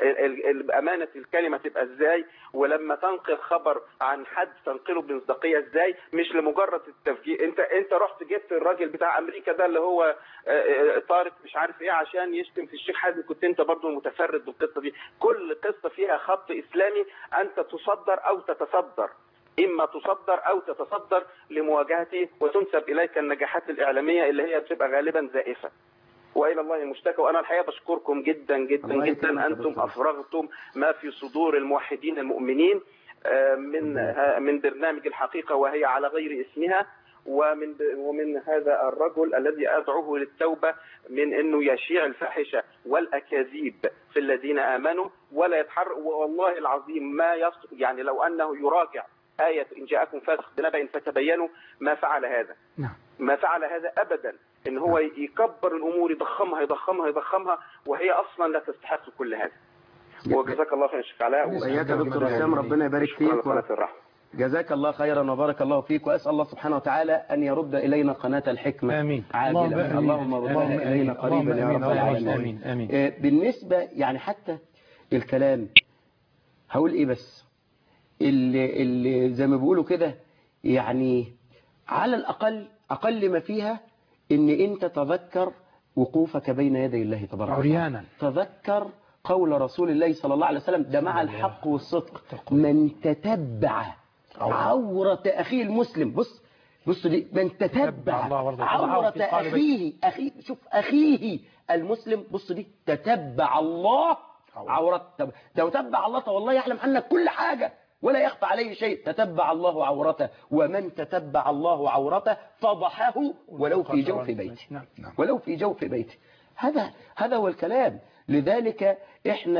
امانه الكلمه تبقى ازاي، ولما تنقل خبر عن حد تنقله بمصداقيه ازاي، مش لمجرد التفجير. انت رحت جبت الراجل بتاع امريكا ده اللي هو طارق مش عارف ايه عشان يشتم في الشيخ حازم، كنت انت برضو متفرد بالقصه دي. كل قصه فيها خط اسلامي أنت تصدر أو تتصدر، إما تصدر أو تتصدر لمواجهته وتنسب إليك النجاحات الإعلامية اللي هي بتبقى غالبا زائفة. وإلى الله المشتكى. وأنا الحقيقة بشكركم جدا جدا جدا، أنتم أفرغتم ما في صدور الموحدين المؤمنين من برنامج الحقيقة وهي على غير اسمها، ومن هذا الرجل الذي أدعوه للتوبة من أنه يشيع الفاحشة والأكاذيب في الذين آمنوا ولا يتحرك. والله العظيم ما يعني لو أنه يراجع آية إن جاءكم فاسق بنبأ فتبينوا ما فعل هذا. ما فعل هذا أبدا. إن هو يكبر الأمور يضخمها يضخمها يضخمها وهي أصلا لا تستحق كل هذا. وجزاك الله خير شيخ علاء. وإياك يا دكتور وسام، ربنا يبارك فيك جزاك الله خيرا وبارك الله فيك، وأسأل الله سبحانه وتعالى أن يرد إلينا قناة الحكمة آمين. عاجلا. اللهم ردها إلينا قريبا يا رب العالمين. بالنسبة يعني حتى الكلام هقول إيه بس اللي زي ما بيقولوا كده، يعني على الأقل أقل ما فيها إن أنت تذكر وقوفك بين يدي الله تبارك وتعالى، تذكر قول رسول الله صلى الله عليه وسلم ده مع الحق والصدق من تتبع عورة أخيه المسلم. بص دي من تتبع عورة أخيه شوف أخيه المسلم، بص دي تتبع الله عورة. لو تتبع الله والله يعلم عنك كل حاجة ولا يخفى عليه شيء. تتبع الله عورته، ومن تتبع الله عورته فضحه ولو في جوف بيته، ولو في جوف بيته. هذا هو الكلام. لذلك احنا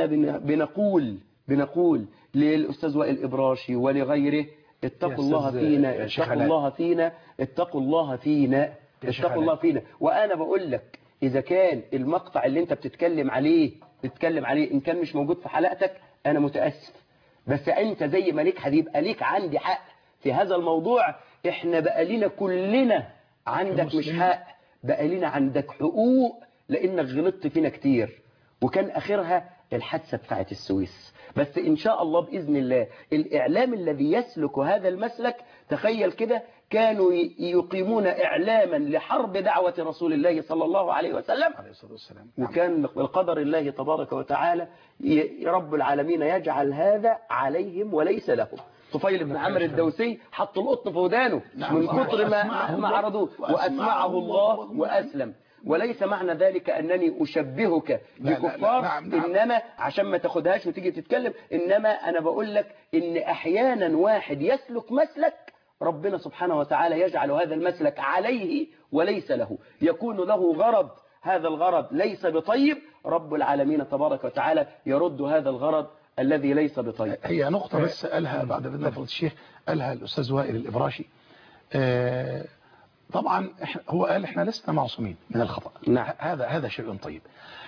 بنقول للأستاذ وائل إبراشي ولغيره اتقوا الله فينا، اتقوا الله فينا، اتقوا الله فينا، اتقوا الله فينا. وأنا بقول لك إذا كان المقطع اللي انت بتتكلم عليه إن كان مش موجود في حلقتك أنا متأسف، بس أنت زي ما ليك هيبقى ليك عندي حق في هذا الموضوع. احنا بقى لنا كلنا عندك مش حق، بقى لنا عندك حقوق لأنك غلطت فينا كتير، وكان آخرها الحادثة بتاعت السويس. بس إن شاء الله بإذن الله الإعلام الذي يسلك هذا المسلك، تخيل كده كانوا يقيمون إعلاما لحرب دعوة رسول الله صلى الله عليه وسلم، وكان القدر الله تبارك وتعالى رب العالمين يجعل هذا عليهم وليس لهم. طفيل بن عمرو الدوسي حط القطن في ودانه من كتر ما عرضوه، وأسمعه الله وأسلم. وليس معنى ذلك أنني أشبهك بكفار، إنما عشان ما تاخدهاش وتيجي تتكلم، إنما أنا بقول لك إن أحيانا واحد يسلك مسلك ربنا سبحانه وتعالى يجعل هذا المسلك عليه وليس له، يكون له غرض، هذا الغرض ليس بطيب، رب العالمين تبارك وتعالى يرد هذا الغرض الذي ليس بطيب. هي نقطة بس قالها بعد إذن فضيلة الشيخ، قالها الأستاذ وائل الإبراشي. طبعا هو قال احنا لسنا معصومين من الخطأ. نعم. هذا شيء طيب.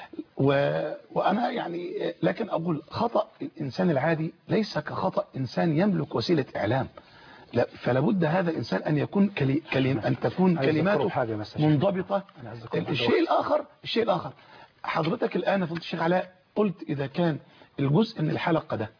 وأنا يعني لكن أقول خطأ الإنسان العادي ليس كخطأ إنسان يملك وسيلة إعلام. لا، فلا بد هذا الإنسان أن يكون أن تكون كلماته منضبطة. الشيء الآخر حضرتك الآن فضيلة الشيخ علاء قلت إذا كان الجزء من الحلقة ده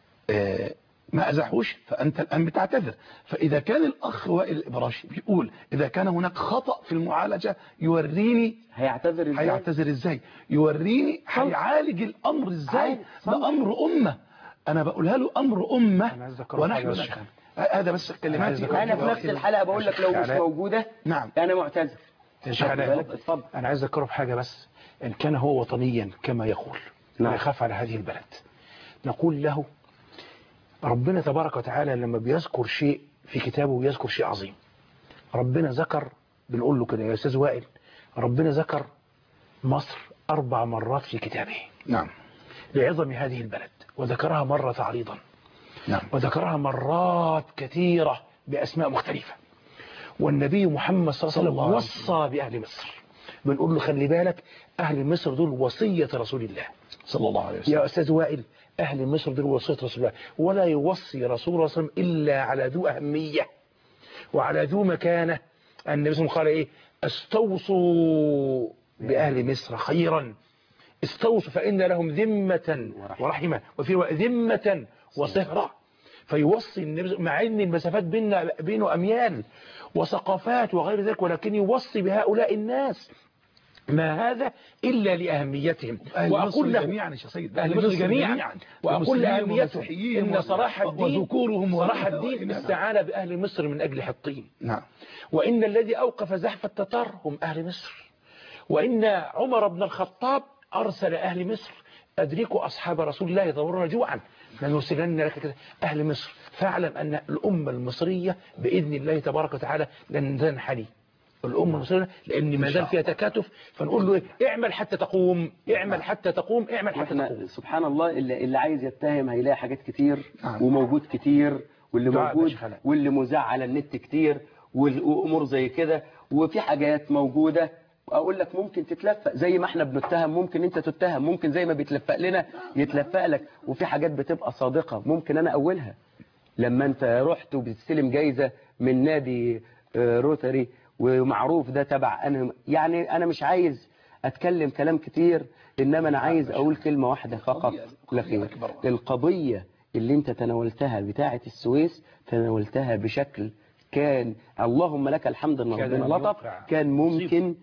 ما أزحوش فأنت الآن بتعتذر. فإذا كان الأخ وائل الإبراشي بيقول إذا كان هناك خطأ في المعالجة يوريني هيعتذر إزاي، يوريني هيعالج الأمر إزاي. ده أمر أمة، أنا بقولها له أمر أمة ونحن هذا بس كلماتي. أنا في نفس الحلقة بقول لك لو مش موجودة نعم أنا معتذر. أنا عايز أذكره بحاجة بس، إن كان هو وطنيا كما يقول ويخاف على هذه البلد، نقول له ربنا تبارك وتعالى لما بيذكر شيء في كتابه بيذكر شيء عظيم. ربنا ذكر، بنقول له كده يا أستاذ وائل، ربنا ذكر مصر 4 مرات في كتابه. نعم. لعظم هذه البلد، وذكرها مرة تعريضا. نعم. وذكرها مرات كثيرة بأسماء مختلفة. والنبي محمد صلى الله عليه وسلم وصى بأهل مصر، بنقول له خلي بالك أهل مصر دول وصية رسول الله صلى الله عليه وسلم. يا أستاذ وائل، أهل مصر دول وصية رسول الله، ولا يوصي رسول الله صلى الله عليه وسلم إلا على ذو أهمية وعلى ذو مكانة. النبي صلى الله عليه وسلم قال إيه؟ استوصوا بأهل مصر خيرا، استوصوا فإن لهم ذمة ورحمة، وفي ذمة وصهرة. فيوصي النبي مع أن المسافات بينه أميال وثقافات وغير ذلك، ولكن يوصي بهؤلاء الناس ما هذا إلا لأهميتهم. وأقول له جميعا يا سيد، أهل مصر جميعا، وأقول لأهميتهم إن صلاح الدين استعان بأهل مصر من أجل حطين. نعم. وإن الذي أوقف زحف التتار هم أهل مصر، وإن عمر بن الخطاب أرسل أهل مصر أدركوا أصحاب رسول الله يضرون جوعا لنرسلن لك كذا أهل مصر. فاعلم أن الأمة المصرية بإذن الله تبارك وتعالى لن تنحني الأمة المصرية، لأن ما دام فيها تكاتف. فنقول له اعمل حتى تقوم، اعمل حتى تقوم، اعمل حتى تقوم. سبحان الله، اللي عايز يتهم هيلاقي حاجات كتير وموجود كتير، واللي موجود واللي مذاع على النت كتير والأمور زي كده، وفي حاجات موجودة أقول لك ممكن تتلفق زي ما احنا بنتهم، ممكن انت تتهم، ممكن زي ما بيتلفق لنا يتلفق لك. وفي حاجات بتبقى صادقة ممكن أنا أولها. لما انت رحت وبتستلم جايزة من نادي روتري ومعروف ده تبع أنا، يعني أنا مش عايز أتكلم كلام كتير، إنما أنا عايز أقول كلمة واحدة فقط لخير. القضية اللي انت تناولتها بتاعة السويس تناولتها بشكل كان اللهم لك الحمد ان ربنا لطف، كان ممكن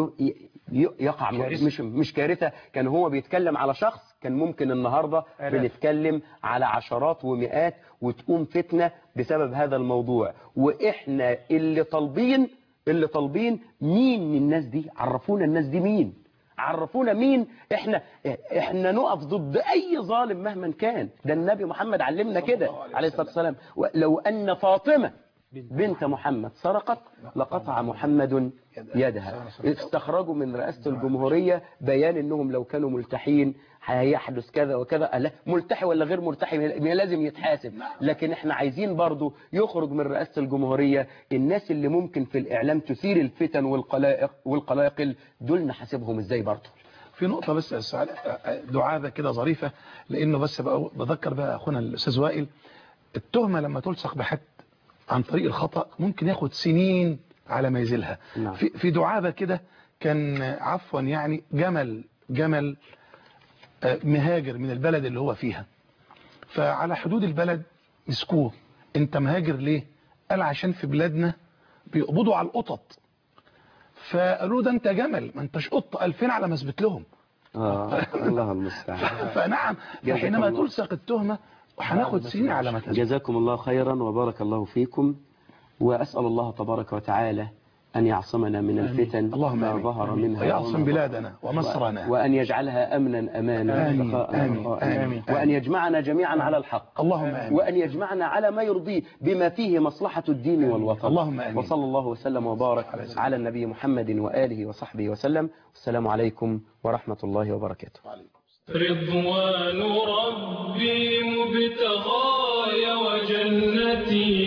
يقع مش كارثة. كان هو بيتكلم على شخص، كان ممكن النهاردة بنتكلم على عشرات ومئات وتقوم فتنة بسبب هذا الموضوع. وإحنا اللي طالبين مين الناس دي، عرفونا الناس دي مين، عرفونا مين. احنا نقف ضد اي ظالم مهما كان. ده النبي محمد علمنا كده عليه الصلاة والسلام، لو ان فاطمة بنت محمد سرقت لقطع محمد يدها. استخرجوا من رئاسة الجمهورية بيان انهم لو كانوا ملتحين هيحدث كذا وكذا. لا، ملتحي ولا غير ملتحي لازم يتحاسب، لكن احنا عايزين برضو يخرج من رئاسة الجمهورية الناس اللي ممكن في الإعلام تثير الفتن والقلاقل، دول نحاسبهم ازاي برضو. في نقطة بس دعابة كده ظريفة، لأنه بس بذكر بقى أخونا الأستاذ وائل، التهمة لما تلصق بحد عن طريق الخطأ ممكن ياخد سنين على ما يزيلها. نعم. في دعابة كده كان عفوا يعني جمل مهاجر من البلد اللي هو فيها، فعلى حدود البلد مسكوه، انت مهاجر ليه؟ قال عشان في بلادنا بيقبضوا على القطط. فقالوا ده انت جمل، ما انتش قط، 2000 على ما اثبت لهم. الله المستعان. فنعم، حينما تلصق التهمة وهناخد سنين على ما تثبت. جزاكم الله خيرا وبارك الله فيكم، وأسأل الله تبارك وتعالى أن يعصمنا من الفتن ما ظهر منها ويعصم بلادنا ومصرنا، وأن يجعلها أمنا أمانا وأن يجمعنا جميعا على الحق، اللهم آمين. وأن يجمعنا على ما يرضيه بما فيه مصلحة الدين والوطن، اللهم آمين. وصلى الله وسلم وبارك على النبي محمد وآله وصحبه وسلم. والسلام عليكم ورحمة الله وبركاته. رضوان ربي مبتغاي وجنتي